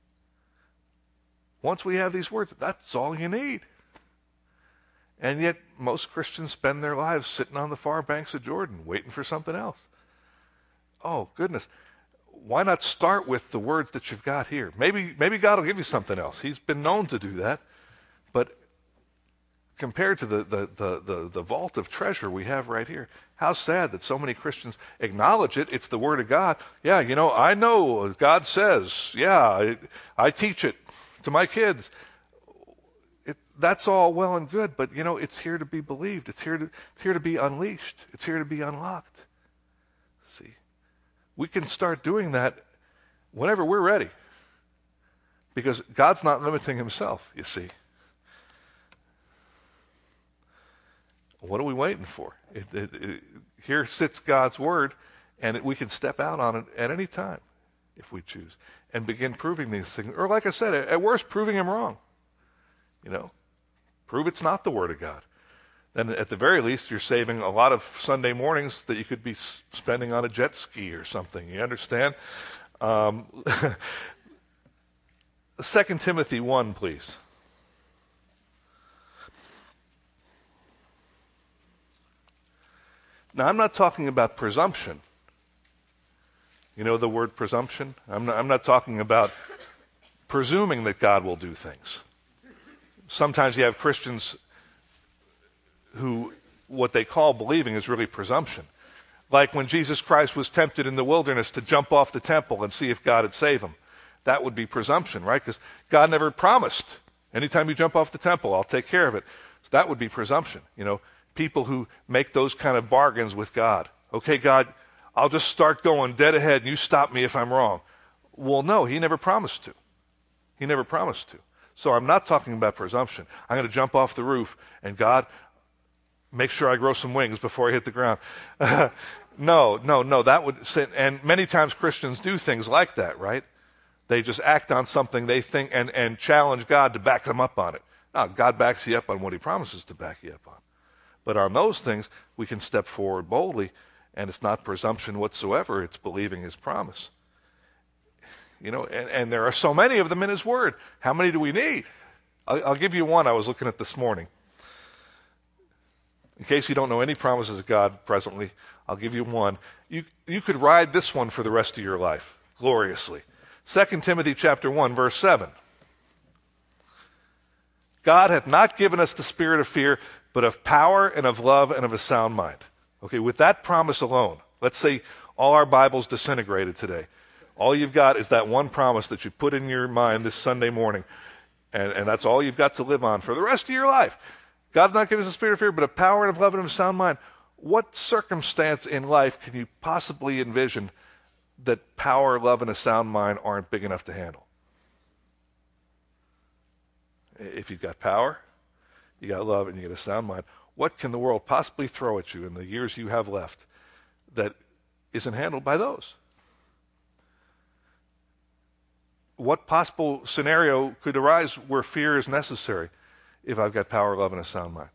Once we have these words, that's all you need. And yet most Christians spend their lives sitting on the far banks of Jordan waiting for something else. Oh, goodness. Why not start with the words that you've got here? Maybe, maybe God will give you something else. He's been known to do that. But compared to the, the, the, the, the vault of treasure we have right here, how sad that so many Christians acknowledge it. It's the Word of God. Yeah, you know, I know God says. Yeah, I, I teach it to my kids. It, that's all well and good, but, you know, it's here to be believed. It's here to, it's here to be unleashed. It's here to be unlocked. See, we can start doing that whenever we're ready, because God's not limiting himself, you see. What are we waiting for? It, it, it, here sits God's word, and it, we can step out on it at any time if we choose and begin proving these things. Or like I said, at, at worst, proving him wrong. You know, prove it's not the word of God. Then at the very least, you're saving a lot of Sunday mornings that you could be spending on a jet ski or something. You understand? Um, Second Timothy one, please. Now, I'm not talking about presumption. You know the word presumption? I'm not, I'm not talking about presuming that God will do things. Sometimes you have Christians who, what they call believing is really presumption. Like when Jesus Christ was tempted in the wilderness to jump off the temple and see if God would save him. That would be presumption, right? Because God never promised, anytime you jump off the temple, I'll take care of it. So that would be presumption, you know. People who make those kind of bargains with God. Okay, God, I'll just start going dead ahead and you stop me if I'm wrong. Well, no, he never promised to. He never promised to. So I'm not talking about presumption. I'm going to jump off the roof and God, make sure I grow some wings before I hit the ground. no, no, no, that would, and many times Christians do things like that, right? They just act on something they think and, and challenge God to back them up on it. No, God backs you up on what he promises to back you up on. But on those things, we can step forward boldly, and it's not presumption whatsoever. It's believing his promise. You know, and, and there are so many of them in his word. How many do we need? I'll, I'll give you one I was looking at this morning. In case you don't know any promises of God presently, I'll give you one. You, you could ride this one for the rest of your life, gloriously. Second Timothy chapter one, verse seven. God hath not given us the spirit of fear, but of power and of love and of a sound mind. Okay, with that promise alone, let's say all our Bibles disintegrated today. All you've got is that one promise that you put in your mind this Sunday morning, and, and that's all you've got to live on for the rest of your life. God did not give us a spirit of fear, but of power and of love and of a sound mind. What circumstance in life can you possibly envision that power, love, and a sound mind aren't big enough to handle? If you've got power, you got love, and you get a sound mind, what can the world possibly throw at you in the years you have left that isn't handled by those? What possible scenario could arise where fear is necessary if I've got power, love, and a sound mind?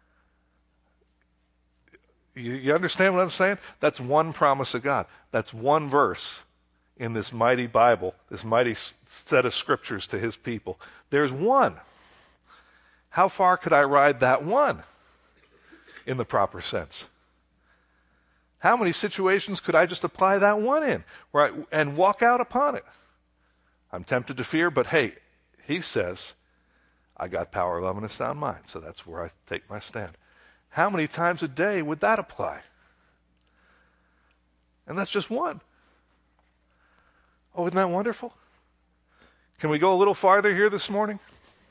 You, you understand what I'm saying? That's one promise of God. That's one verse in this mighty Bible, this mighty set of scriptures to his people. There's one. How far could I ride that one in the proper sense? How many situations could I just apply that one in where I, and walk out upon it? I'm tempted to fear, but hey, he says, I got power, love, and a sound mind, so that's where I take my stand. How many times a day would that apply? And that's just one. Oh, isn't that wonderful? Can we go a little farther here this morning?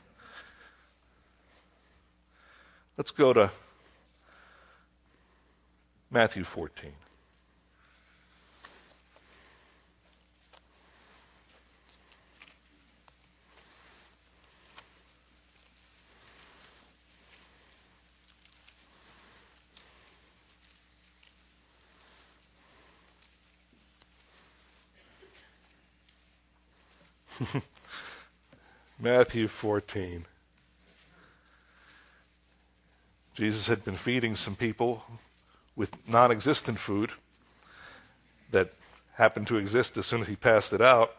Let's go to Matthew fourteen. Matthew fourteen. Jesus had been feeding some people with non-existent food that happened to exist as soon as he passed it out.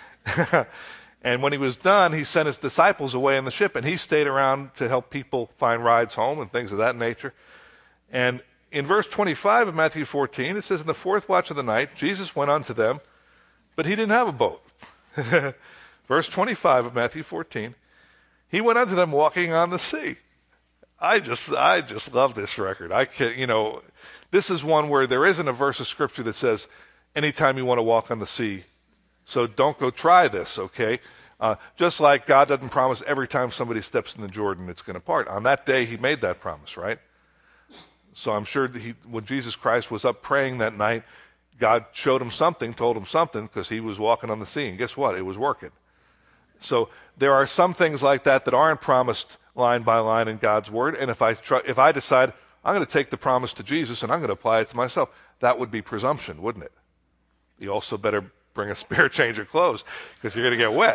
And when he was done, he sent his disciples away in the ship, and he stayed around to help people find rides home and things of that nature. And in verse twenty-five of Matthew fourteen, it says, in the fourth watch of the night, Jesus went unto them, but he didn't have a boat. Verse twenty-five of Matthew fourteen, he went unto them walking on the sea. I just, I just love this record. I can, you know, this is one where there isn't a verse of scripture that says, anytime you want to walk on the sea, so don't go try this, okay? Uh, just like God doesn't promise every time somebody steps in the Jordan it's going to part. On that day, he made that promise, right? So I'm sure that he, when Jesus Christ was up praying that night, God showed him something, told him something, because he was walking on the sea. And guess what? It was working. So there are some things like that that aren't promised line by line in God's word. And if I try, if I decide I'm going to take the promise to Jesus and I'm going to apply it to myself, that would be presumption, wouldn't it? You also better bring a spare change of clothes because you're going to get wet.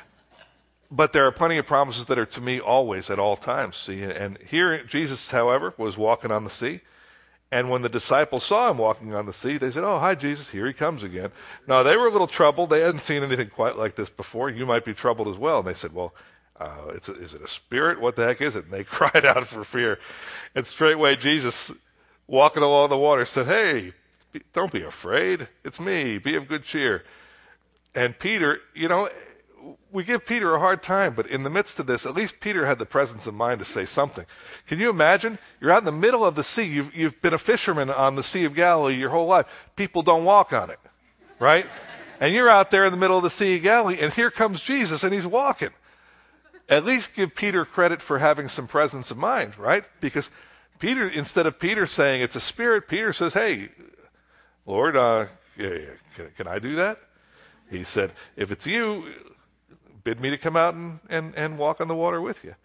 But there are plenty of promises that are to me always, at all times. See, and here Jesus, however, was walking on the sea. And when the disciples saw him walking on the sea, they said, oh, hi, Jesus, here he comes again. Now, they were a little troubled. They hadn't seen anything quite like this before. You might be troubled as well. And they said, well, uh, it's a, is it a spirit? What the heck is it? And they cried out for fear. And straightway Jesus, walking along the water, said, hey, don't be afraid. It's me. Be of good cheer. And Peter, you know, we give Peter a hard time, but in the midst of this, at least Peter had the presence of mind to say something. Can you imagine? You're out in the middle of the sea. You've, you've been a fisherman on the Sea of Galilee your whole life. People don't walk on it, right? And you're out there in the middle of the Sea of Galilee, and here comes Jesus, and he's walking. At least give Peter credit for having some presence of mind, right? Because Peter, instead of Peter saying it's a spirit, Peter says, hey, Lord, uh, can, can I do that? He said, if it's you, bid me to come out and, and, and walk on the water with you.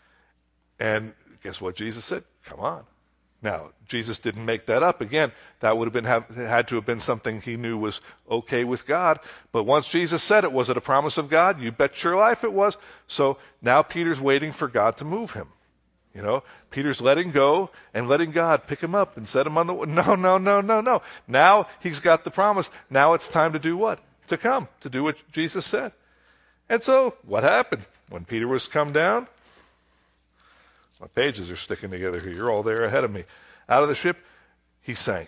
And guess what Jesus said? Come on. Now, Jesus didn't make that up. Again, that would have been have, had to have been something he knew was okay with God. But once Jesus said it, was it a promise of God? You bet your life it was. So now Peter's waiting for God to move him. You know, Peter's letting go and letting God pick him up and set him on the... No, no, no, no, no. Now he's got the promise. Now it's time to do what? To come, to do what Jesus said. And so what happened? When Peter was come down, my pages are sticking together here. You're all there ahead of me. Out of the ship, he sank.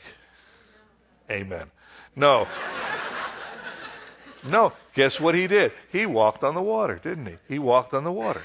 Amen. No. No. Guess what he did? He walked on the water, didn't he? He walked on the water.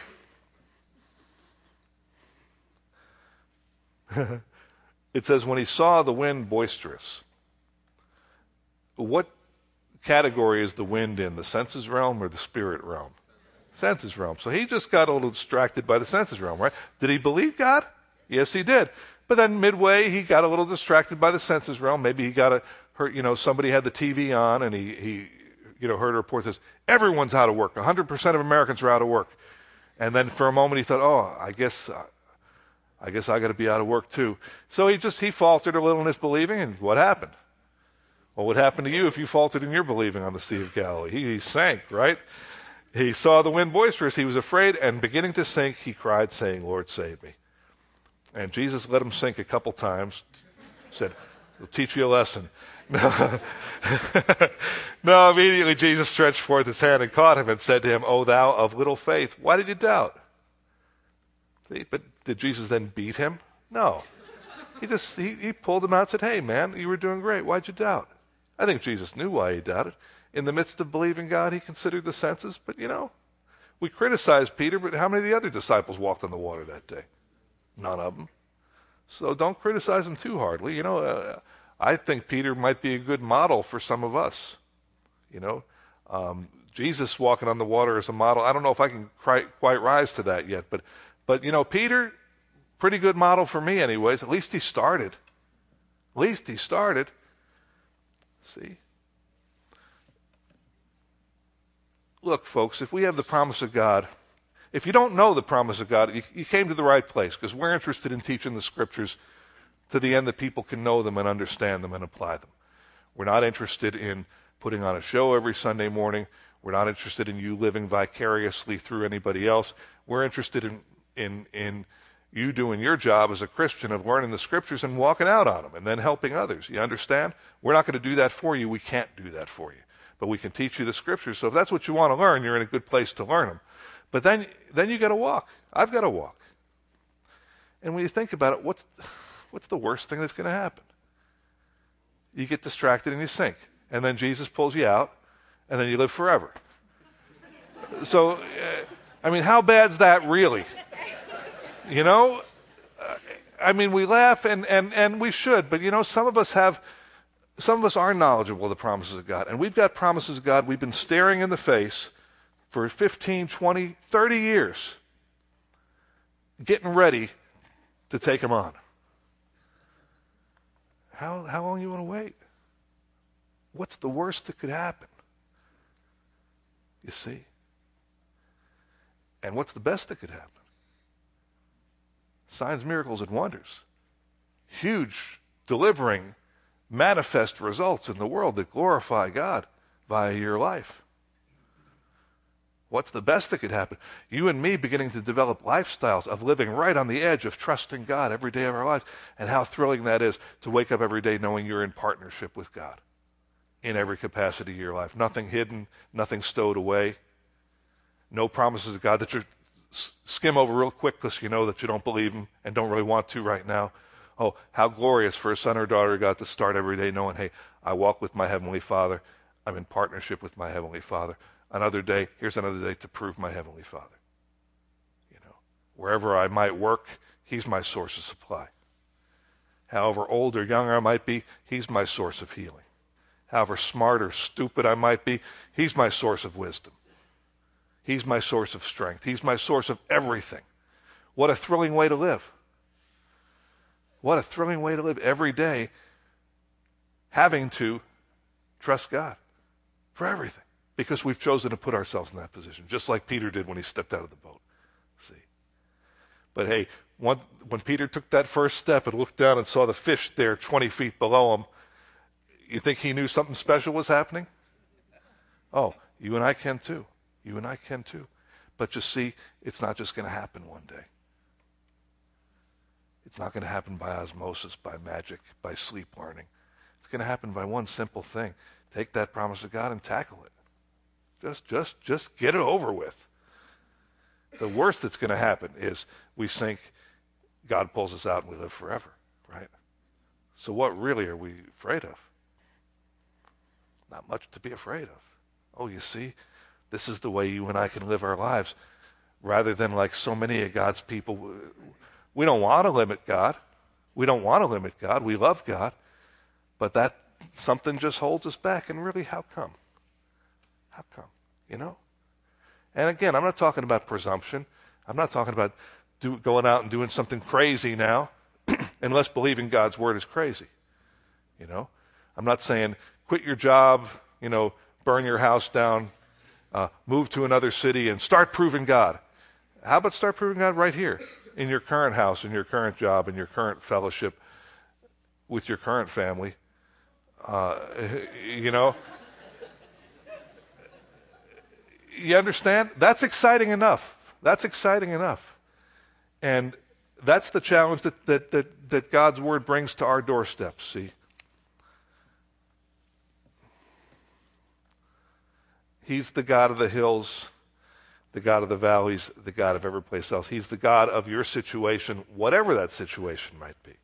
It says, when he saw the wind boisterous. What category is the wind in? The senses realm or the spirit realm? Senses realm. So he just got a little distracted by the senses realm, right? Did he believe God? Yes, he did. But then midway, he got a little distracted by the senses realm. Maybe he got a, heard, you know, somebody had the T V on and he, he you know, heard a report that says, everyone's out of work. one hundred percent of Americans are out of work. And then for a moment he thought, oh, I guess... Uh, I guess I got to be out of work too. So he just, he faltered a little in his believing, and what happened? What would happen to you if you faltered in your believing on the Sea of Galilee? He, he sank, right? He saw the wind boisterous. He was afraid, and beginning to sink, he cried, saying, Lord, save me. And Jesus let him sink a couple times, said, we'll teach you a lesson. No, no, immediately Jesus stretched forth his hand and caught him and said to him, O thou of little faith, why did you doubt? See, but did Jesus then beat him? No. He just, he, he pulled him out and said, hey, man, you were doing great. Why'd you doubt? I think Jesus knew why he doubted. In the midst of believing God, he considered the senses. But, you know, we criticize Peter, but how many of the other disciples walked on the water that day? None of them. So don't criticize him too hardly. You know, uh, I think Peter might be a good model for some of us. You know, um, Jesus walking on the water as a model. I don't know if I can quite, quite rise to that yet, but But, you know, Peter, pretty good model for me anyways. At least he started. At least he started. See? Look, folks, if we have the promise of God, if you don't know the promise of God, you, you came to the right place, because we're interested in teaching the Scriptures to the end that people can know them and understand them and apply them. We're not interested in putting on a show every Sunday morning. We're not interested in you living vicariously through anybody else. We're interested in, in, in you doing your job as a Christian of learning the Scriptures and walking out on them and then helping others. You understand? We're not going to do that for you. We can't do that for you. But we can teach you the Scriptures. So if that's what you want to learn, you're in a good place to learn them. But then, then you got to walk. I've got to walk. And when you think about it, what's, what's the worst thing that's going to happen? You get distracted and you sink. And then Jesus pulls you out, and then you live forever. So, uh, I mean, how bad's that really? You know? Uh, I mean, we laugh, and, and, and we should, but, you know, some of us have, some of us are knowledgeable of the promises of God. And we've got promises of God we've been staring in the face for fifteen, twenty, thirty years, getting ready to take them on. How, how long you want to wait? What's the worst that could happen? You see? And what's the best that could happen? Signs, miracles, and wonders. Huge, delivering, manifest results in the world that glorify God via your life. What's the best that could happen? You and me beginning to develop lifestyles of living right on the edge of trusting God every day of our lives. And how thrilling that is to wake up every day knowing you're in partnership with God in every capacity of your life. Nothing hidden, nothing stowed away. No promises of God that you skim over real quick because you know that you don't believe them and don't really want to right now. Oh, how glorious for a son or daughter of God to start every day knowing, hey, I walk with my Heavenly Father. I'm in partnership with my Heavenly Father. Another day, here's another day to prove my Heavenly Father. You know, wherever I might work, He's my source of supply. However old or young I might be, He's my source of healing. However smart or stupid I might be, He's my source of wisdom. He's my source of strength. He's my source of everything. What a thrilling way to live. What a thrilling way to live every day, having to trust God for everything. Because we've chosen to put ourselves in that position, just like Peter did when he stepped out of the boat. See? But hey, one, when Peter took that first step and looked down and saw the fish there twenty feet below him, you think he knew something special was happening? Oh, you and I can too. You and I can too. But you see, it's not just going to happen one day. It's not going to happen by osmosis, by magic, by sleep learning. It's going to happen by one simple thing. Take that promise of God and tackle it. Just, just, just get it over with. The worst that's going to happen is we sink, God pulls us out, and we live forever, right? So what really are we afraid of? Not much to be afraid of. Oh, you see, this is the way you and I can live our lives, rather than like so many of God's people. We don't want to limit God. We don't want to limit God. We love God. But that something just holds us back. And really, how come? How come? You know? And again, I'm not talking about presumption. I'm not talking about do, going out and doing something crazy now, unless believing God's word is crazy. You know? I'm not saying quit your job, you know, burn your house down, uh, move to another city and start proving God. How about start proving God right here, in your current house, in your current job, in your current fellowship, with your current family? Uh, you know? You understand? That's exciting enough. That's exciting enough. And that's the challenge that, that, that, that God's word brings to our doorsteps, see? He's the God of the hills, the God of the valleys, the God of every place else. He's the God of your situation, whatever that situation might be.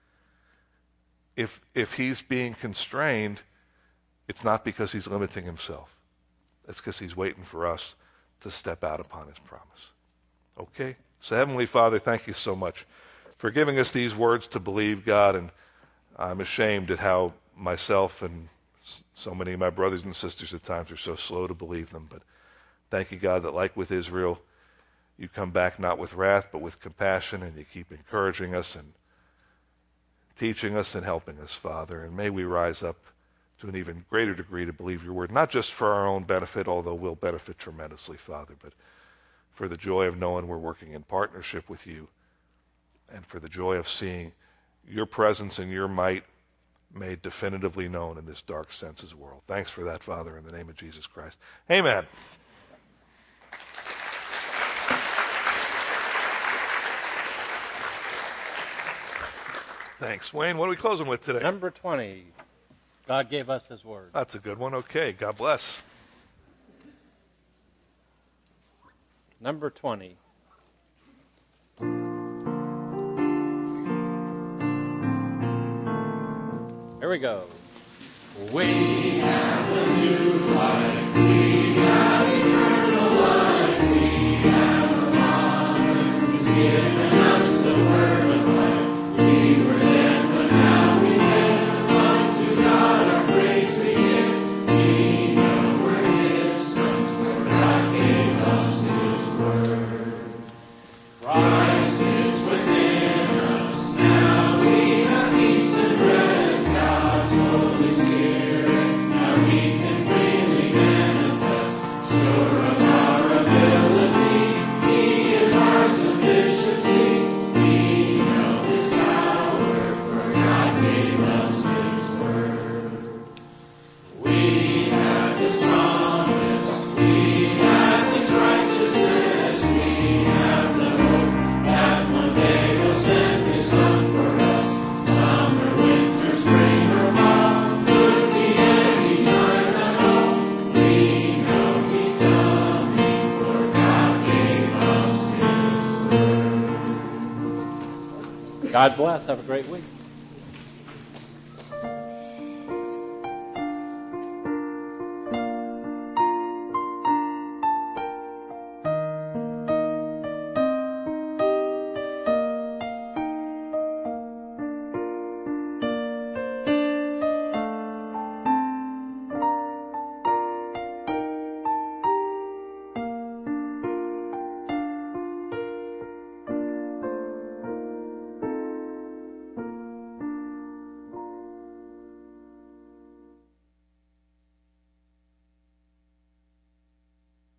If, if he's being constrained, it's not because he's limiting himself. It's because he's waiting for us to step out upon his promise. Okay? So Heavenly Father, thank you so much for giving us these words to believe, God. And I'm ashamed at how myself and so many of my brothers and sisters at times are so slow to believe them. But thank you, God, that like with Israel, you come back not with wrath, but with compassion, and you keep encouraging us and teaching us and helping us, Father. And may we rise up to an even greater degree to believe your word, not just for our own benefit, although we'll benefit tremendously, Father, but for the joy of knowing we're working in partnership with you, and for the joy of seeing your presence and your might made definitively known in this dark senses world. Thanks for that, Father, in the name of Jesus Christ. Amen. Thanks. Wayne, what are we closing with today? Number twenty. God gave us his word. That's a good one. Okay. God bless. Number twenty. Here we go. We have a new life. We have eternal life. We have a Father who's given us the word of life. We were dead, but now we live. Unto God our praise we give. We know we're his sons, for God gave us his word. Christ is within us. Now we have peace and rest. God's Holy Spirit, now we can freely manifest. Sure of our ability, he is our sufficiency. We know his power, for God gave us his word. We have his promise, we have his righteousness, we have the hope that one day he'll send his son for us. Summer, winter, spring, or fall, could be any time at all. We know he's coming, for God gave us his word. God bless. Have a great week.